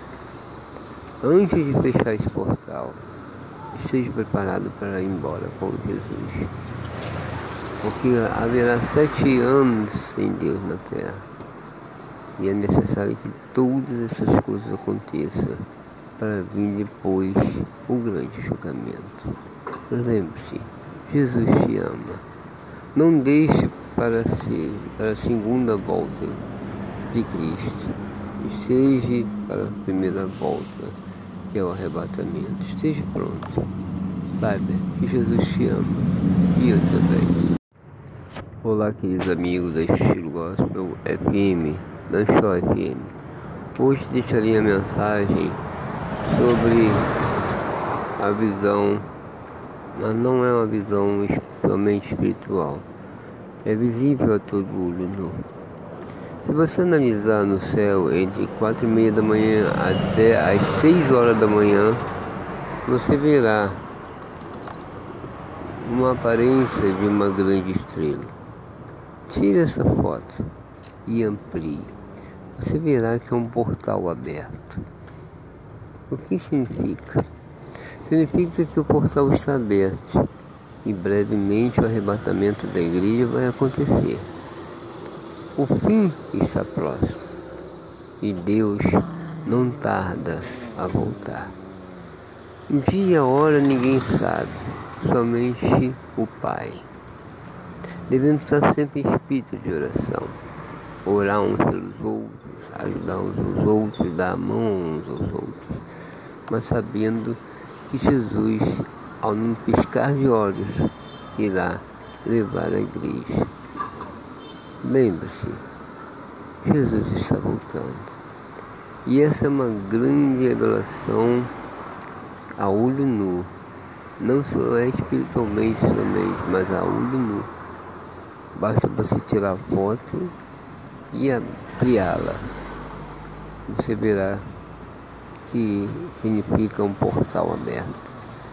Antes de fechar esse portal, esteja preparado para ir embora com Jesus. Porque haverá sete anos sem Deus na terra. E é necessário que todas essas coisas aconteçam para vir depois o grande julgamento. Lembre-se, Jesus te ama. Não deixe para, ser, para a segunda volta de Cristo. Esteja para a primeira volta, que é o arrebatamento. Esteja pronto. Saiba que Jesus te ama e eu também. Olá, queridos amigos da Estilo Gospel F M, não só F M. Hoje deixarei a mensagem sobre a visão, mas não é uma visão somente espiritual, é visível a todo olho nu. Se você analisar no céu entre quatro e meia da manhã até as seis horas da manhã, você verá uma aparência de uma grande estrela. Tire essa foto e amplie. Você verá que é um portal aberto. O que significa? Significa que o portal está aberto e brevemente o arrebatamento da igreja vai acontecer. O fim está próximo e Deus não tarda a voltar. O dia e a hora ninguém sabe, somente o Pai. Devemos estar sempre em espírito de oração, orar uns pelos outros, ajudar uns aos outros, dar a mão uns aos outros, mas sabendo que Jesus, ao não piscar de olhos, irá levar a igreja. Lembre-se, Jesus está voltando. E essa é uma grande revelação a olho nu. Não só é espiritualmente somente, mas a olho nu. Basta você tirar a foto e ampliá-la. Você verá que significa um portal aberto.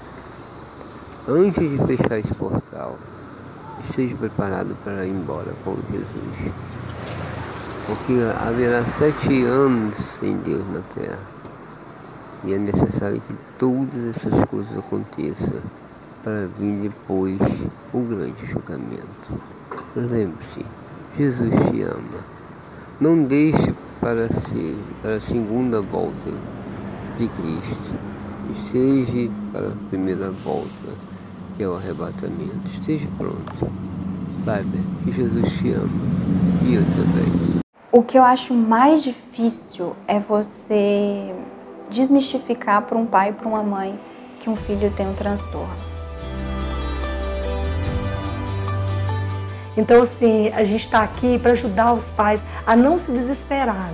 Antes de fechar esse portal, esteja preparado para ir embora com Jesus. Porque haverá sete anos sem Deus na terra. E é necessário que todas essas coisas aconteçam para vir depois o grande julgamento. Lembre-se, Jesus te ama. Não deixe para, ser, para a segunda volta de Cristo. Esteja para a primeira volta, que é o arrebatamento. Esteja pronto. Saiba que Jesus te ama e eu também. O que eu acho mais difícil é você desmistificar para um pai e para uma mãe que um filho tem um transtorno. Então, assim, a gente está aqui para ajudar os pais a não se desesperarem.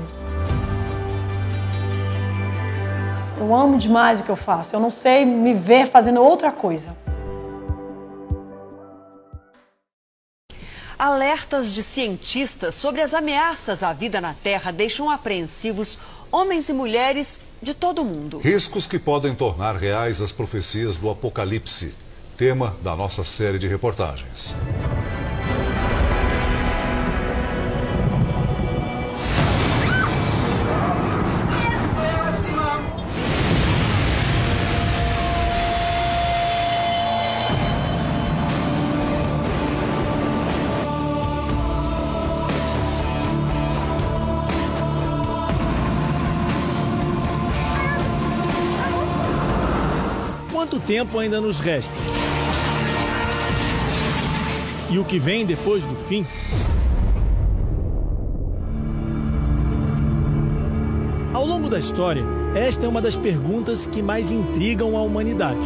Eu amo demais o que eu faço, eu não sei me ver fazendo outra coisa. Alertas de cientistas sobre as ameaças à vida na Terra deixam apreensivos homens e mulheres de todo o mundo. Riscos que podem tornar reais as profecias do Apocalipse, tema da nossa série de reportagens. Quanto tempo ainda nos resta? E o que vem depois do fim? Ao longo da história, esta é uma das perguntas que mais intrigam a humanidade.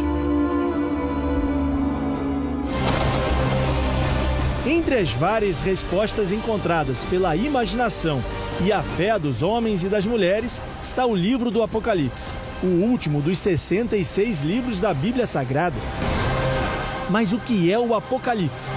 Entre as várias respostas encontradas pela imaginação e a fé dos homens e das mulheres está o livro do Apocalipse, o último dos sessenta e seis livros da Bíblia Sagrada. Mas o que é o Apocalipse?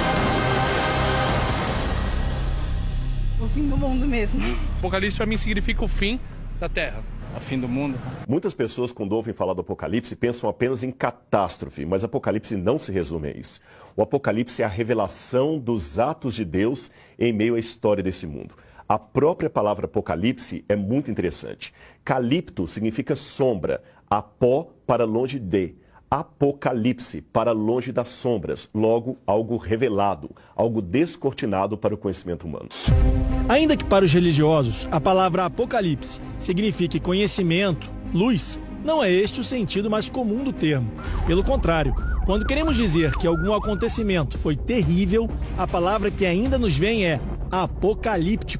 O fim do mundo mesmo. Apocalipse para mim significa o fim da Terra. O fim do mundo. Muitas pessoas, quando ouvem falar do Apocalipse, pensam apenas em catástrofe, mas Apocalipse não se resume a isso. O Apocalipse é a revelação dos atos de Deus em meio à história desse mundo. A própria palavra Apocalipse é muito interessante. Calipto significa sombra, apó para longe de, apocalipse para longe das sombras, logo algo revelado, algo descortinado para o conhecimento humano. Ainda que para os religiosos a palavra Apocalipse signifique conhecimento, luz, não é este o sentido mais comum do termo. Pelo contrário, quando queremos dizer que algum acontecimento foi terrível, a palavra que ainda nos vem é apocalíptico.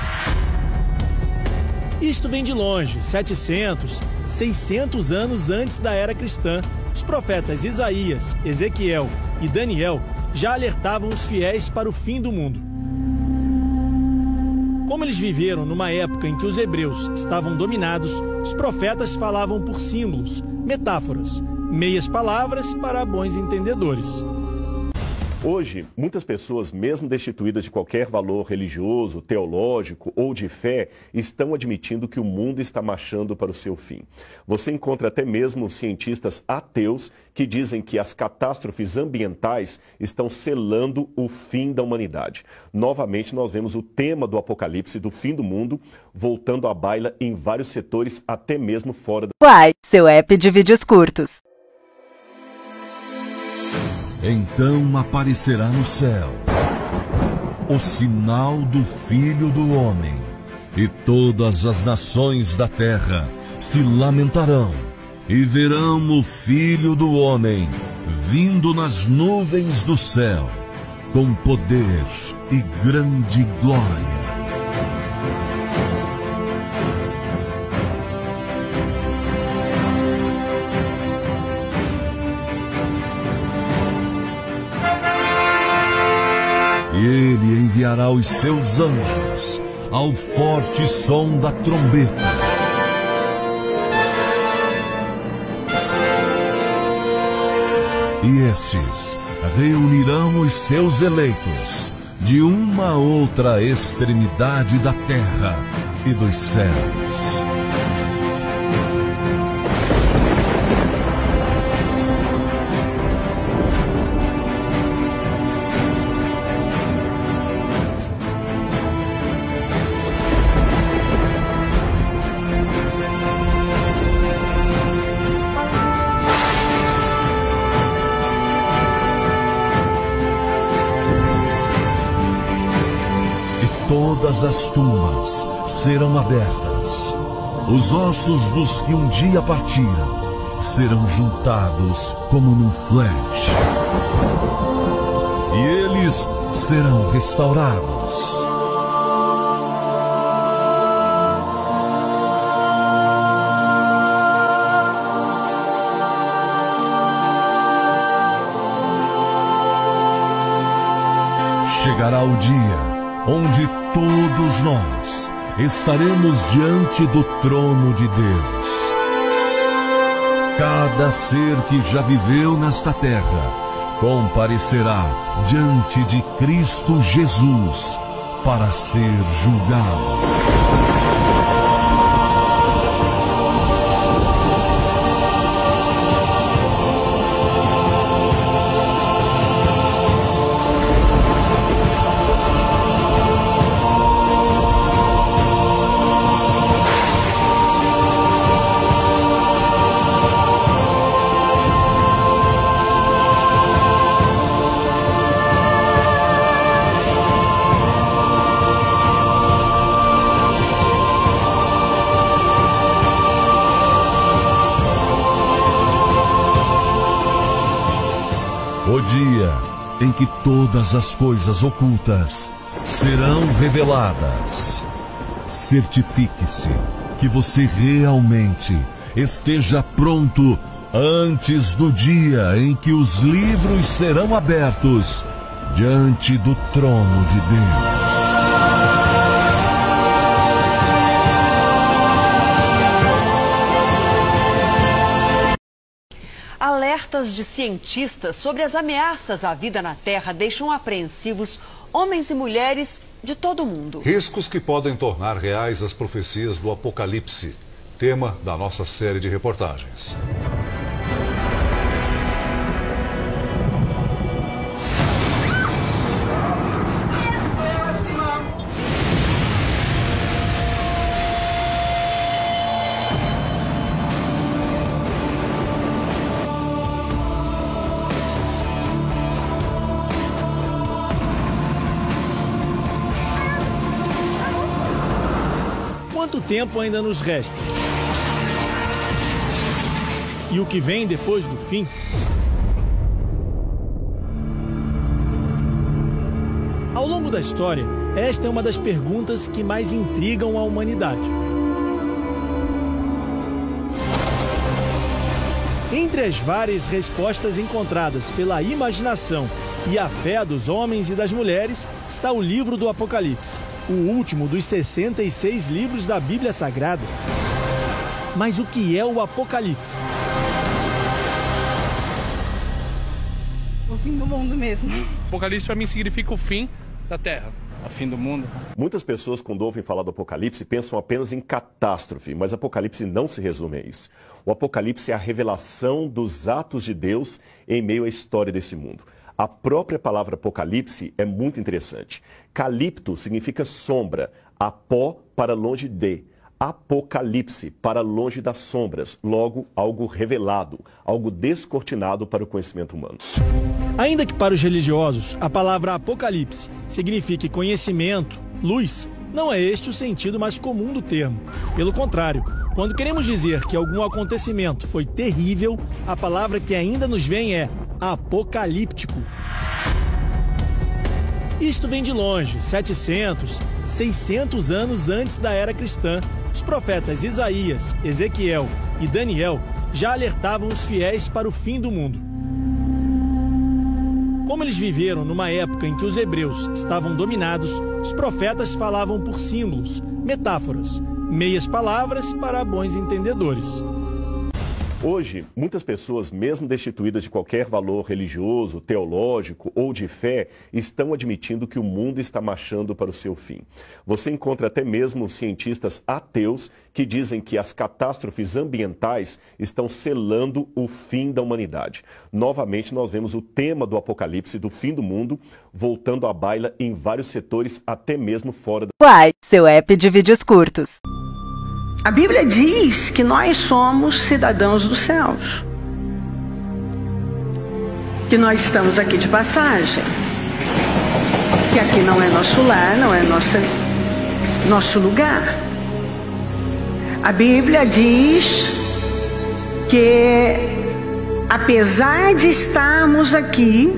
Isto vem de longe, setecentos, seiscentos anos antes da era cristã. Os profetas Isaías, Ezequiel e Daniel já alertavam os fiéis para o fim do mundo. Como eles viveram numa época em que os hebreus estavam dominados, os profetas falavam por símbolos, metáforas, meias palavras para bons entendedores. Hoje, muitas pessoas, mesmo destituídas de qualquer valor religioso, teológico ou de fé, estão admitindo que o mundo está marchando para o seu fim. Você encontra até mesmo cientistas ateus que dizem que as catástrofes ambientais estão selando o fim da humanidade. Novamente, nós vemos o tema do apocalipse, do fim do mundo, voltando à baila em vários setores, até mesmo fora da... Uai, seu app de vídeos curtos. Então aparecerá no céu o sinal do Filho do Homem, e todas as nações da terra se lamentarão e verão o Filho do Homem vindo nas nuvens do céu, com poder e grande glória. E ele enviará os seus anjos ao forte som da trombeta. E estes reunirão os seus eleitos de uma outra extremidade da terra e dos céus. Todas as tumbas serão abertas. Os ossos dos que um dia partiram serão juntados como num flash. E eles serão restaurados. Chegará o dia onde todos nós estaremos diante do trono de Deus. Cada ser que já viveu nesta terra comparecerá diante de Cristo Jesus para ser julgado. O dia em que todas as coisas ocultas serão reveladas. Certifique-se que você realmente esteja pronto antes do dia em que os livros serão abertos diante do trono de Deus. Alertas de cientistas sobre as ameaças à vida na Terra deixam apreensivos homens e mulheres de todo o mundo. Riscos que podem tornar reais as profecias do Apocalipse, tema da nossa série de reportagens. Quanto tempo ainda nos resta? E o que vem depois do fim? Ao longo da história, esta é uma das perguntas que mais intrigam a humanidade. Entre as várias respostas encontradas pela imaginação e a fé dos homens e das mulheres está o livro do Apocalipse, o último dos sessenta e seis livros da Bíblia Sagrada. Mas o que é o Apocalipse? O fim do mundo mesmo. Apocalipse para mim significa o fim da Terra. O fim do mundo. Muitas pessoas, quando ouvem falar do Apocalipse, pensam apenas em catástrofe, mas Apocalipse não se resume a isso. O Apocalipse é a revelação dos atos de Deus em meio à história desse mundo. A própria palavra Apocalipse é muito interessante. Calipto significa sombra, apó para longe de. Apocalipse, para longe das sombras, logo algo revelado, algo descortinado para o conhecimento humano. Ainda que para os religiosos a palavra Apocalipse signifique conhecimento, luz, não é este o sentido mais comum do termo. Pelo contrário, quando queremos dizer que algum acontecimento foi terrível, a palavra que ainda nos vem é apocalíptico. Isto vem de longe, setecentos, seiscentos anos antes da era cristã. Os profetas Isaías, Ezequiel e Daniel já alertavam os fiéis para o fim do mundo. Como eles viveram numa época em que os hebreus estavam dominados, os profetas falavam por símbolos, metáforas, meias palavras para bons entendedores. Hoje, muitas pessoas, mesmo destituídas de qualquer valor religioso, teológico ou de fé, estão admitindo que o mundo está marchando para o seu fim. Você encontra até mesmo cientistas ateus que dizem que as catástrofes ambientais estão selando o fim da humanidade. Novamente, nós vemos o tema do Apocalipse, do fim do mundo, voltando à baila em vários setores, até mesmo fora da... Uai, seu app de vídeos curtos. A Bíblia diz que nós somos cidadãos dos céus, que nós estamos aqui de passagem, que aqui não é nosso lar, não é nossa, nosso lugar. A Bíblia diz que, apesar de estarmos aqui,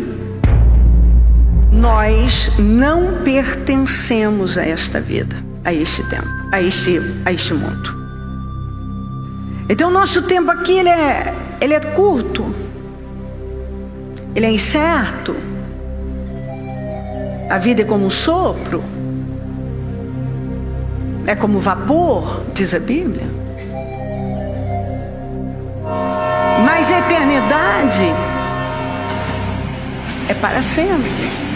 nós não pertencemos a esta vida, a este tempo, a este, a este mundo. Então, o nosso tempo aqui, ele é, ele é curto, ele é incerto. A vida é como um sopro, é como vapor, diz a Bíblia. Mas a eternidade é para sempre.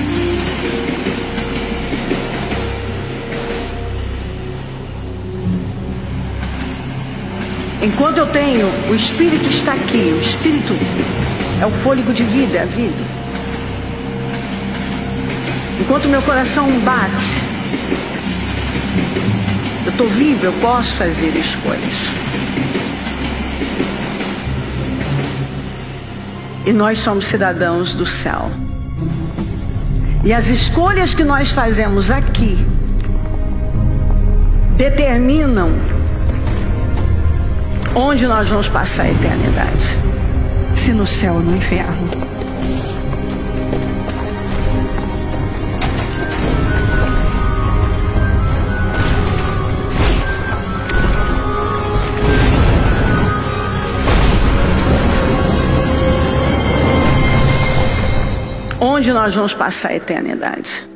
Enquanto eu tenho, o Espírito está aqui, o Espírito é o fôlego de vida, é a vida. Enquanto meu coração bate, eu estou vivo, eu posso fazer escolhas. E nós somos cidadãos do céu. E as escolhas que nós fazemos aqui determinam onde nós vamos passar a eternidade, se no céu ou no inferno. Onde nós vamos passar a eternidade?